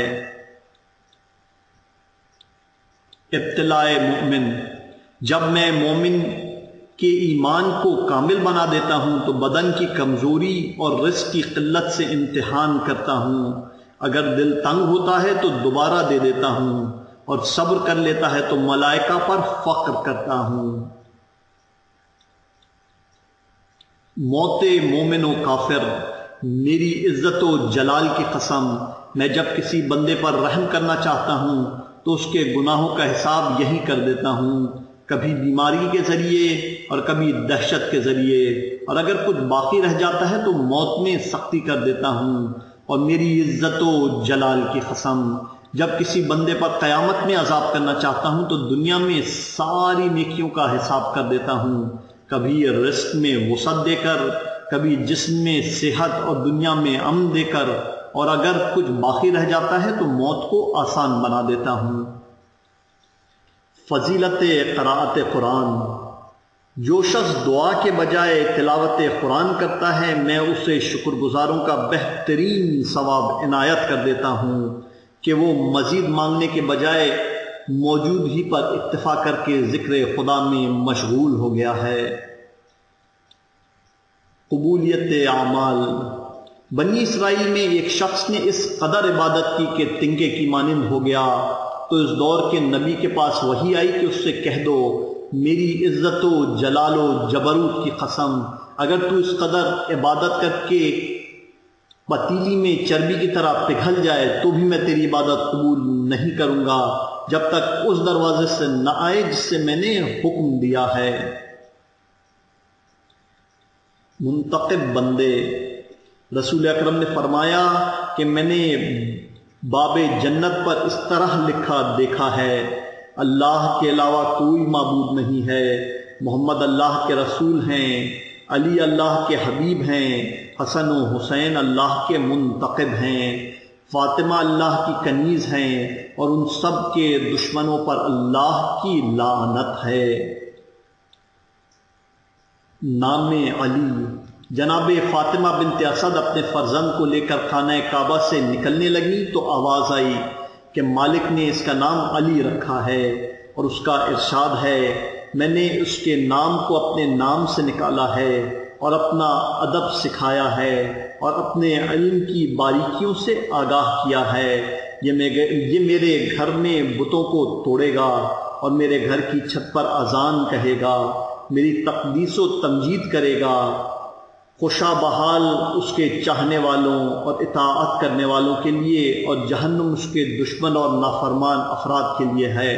ابتلاء مومن۔ جب میں مومن کے ایمان کو کامل بنا دیتا ہوں تو بدن کی کمزوری اور رزق کی قلت سے امتحان کرتا ہوں، اگر دل تنگ ہوتا ہے تو دوبارہ دے دیتا ہوں، اور صبر کر لیتا ہے تو ملائکہ پر فخر کرتا ہوں۔ موت مومن و کافر۔ میری عزت و جلال کی قسم، میں جب کسی بندے پر رحم کرنا چاہتا ہوں تو اس کے گناہوں کا حساب یہی کر دیتا ہوں، کبھی بیماری کے ذریعے اور کبھی دہشت کے ذریعے، اور اگر کچھ باقی رہ جاتا ہے تو موت میں سختی کر دیتا ہوں۔ اور میری عزت و جلال کی قسم، جب کسی بندے پر قیامت میں عذاب کرنا چاہتا ہوں تو دنیا میں ساری نیکیوں کا حساب کر دیتا ہوں، کبھی رزق میں وسعت دے کر، کبھی جسم میں صحت اور دنیا میں امن دے کر، اور اگر کچھ باقی رہ جاتا ہے تو موت کو آسان بنا دیتا ہوں۔ فضیلت قراءت قرآن۔ جو شخص دعا کے بجائے تلاوت قرآن کرتا ہے میں اسے شکر گزاروں کا بہترین ثواب عنایت کر دیتا ہوں کہ وہ مزید مانگنے کے بجائے موجود ہی پر اکتفا کر کے ذکر خدا میں مشغول ہو گیا ہے۔ قبولیت اعمال۔ بنی اسرائیل میں ایک شخص نے اس قدر عبادت کی کہ تنکے کی مانند ہو گیا، تو اس دور کے نبی کے پاس وحی آئی کہ اس سے کہہ دو، میری عزت و جلال و جبروت کی قسم، اگر تو اس قدر عبادت کر کے پتیلی میں چربی کی طرح پگھل جائے تو بھی میں تیری عبادت قبول نہیں کروں گا جب تک اس دروازے سے نہ آئے جس سے میں نے حکم دیا ہے۔ منتقب بندے۔ رسول اکرم نے فرمایا کہ میں نے باب جنت پر اس طرح لکھا دیکھا ہے، اللہ کے علاوہ کوئی معبود نہیں ہے، محمد اللہ کے رسول ہیں، علی اللہ کے حبیب ہیں، حسن و حسین اللہ کے منتقب ہیں، فاطمہ اللہ کی کنیز ہیں، اور ان سب کے دشمنوں پر اللہ کی لعنت ہے۔ نام علی۔ جناب فاطمہ بنت اسد اپنے فرزند کو لے کر خانہ کعبہ سے نکلنے لگی تو آواز آئی کہ مالک نے اس کا نام علی رکھا ہے، اور اس کا ارشاد ہے، میں نے اس کے نام کو اپنے نام سے نکالا ہے اور اپنا ادب سکھایا ہے اور اپنے علم کی باریکیوں سے آگاہ کیا ہے، یہ میرے گھر میں بتوں کو توڑے گا اور میرے گھر کی چھت پر اذان کہے گا، میری تقدیس و تمجید کرے گا، خوشا بحال اس کے چاہنے والوں اور اطاعت کرنے والوں کے لیے، اور جہنم اس کے دشمن اور نافرمان افراد کے لیے ہے۔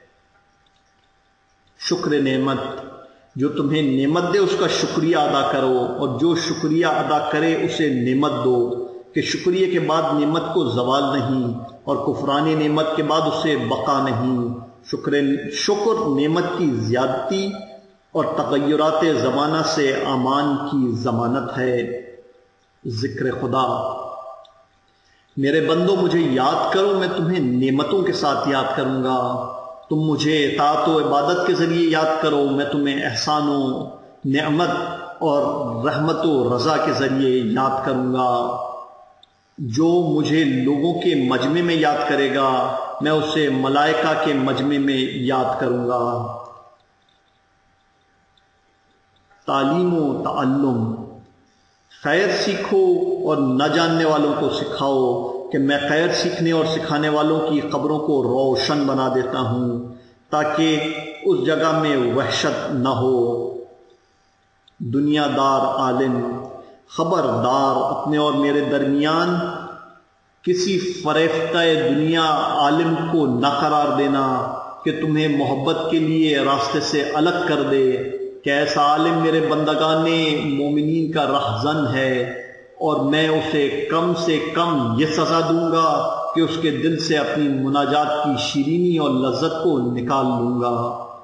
شکر نعمت۔ جو تمہیں نعمت دے اس کا شکریہ ادا کرو، اور جو شکریہ ادا کرے اسے نعمت دو، کہ شکریہ کے بعد نعمت کو زوال نہیں اور کفران نعمت کے بعد اسے بقا نہیں۔ شکر شکر نعمت کی زیادتی اور تغیرات زمانہ سے امان کی ضمانت ہے۔ ذکر خدا۔ میرے بندوں مجھے یاد کرو، میں تمہیں نعمتوں کے ساتھ یاد کروں گا، تم مجھے اطاعت و عبادت کے ذریعے یاد کرو، میں تمہیں احسان و نعمت اور رحمت و رضا کے ذریعے یاد کروں گا۔ جو مجھے لوگوں کے مجمع میں یاد کرے گا میں اسے ملائکہ کے مجمع میں یاد کروں گا۔ تعلیم و تعلم۔ خیر سیکھو اور نہ جاننے والوں کو سکھاؤ کہ میں خیر سیکھنے اور سکھانے والوں کی قبروں کو روشن بنا دیتا ہوں تاکہ اس جگہ میں وحشت نہ ہو۔ دنیا دار عالم، خبردار اپنے اور میرے درمیان کسی فریفتہ دنیا عالم کو نہ قرار دینا کہ تمہیں محبت کے لیے راستے سے الگ کر دے کہ ایسا عالم میرے بندگان مومنین کا رہزن ہے اور میں اسے کم سے کم یہ سزا دوں گا کہ اس کے دل سے اپنی مناجات کی شیرینی اور لذت کو نکال لوں گا۔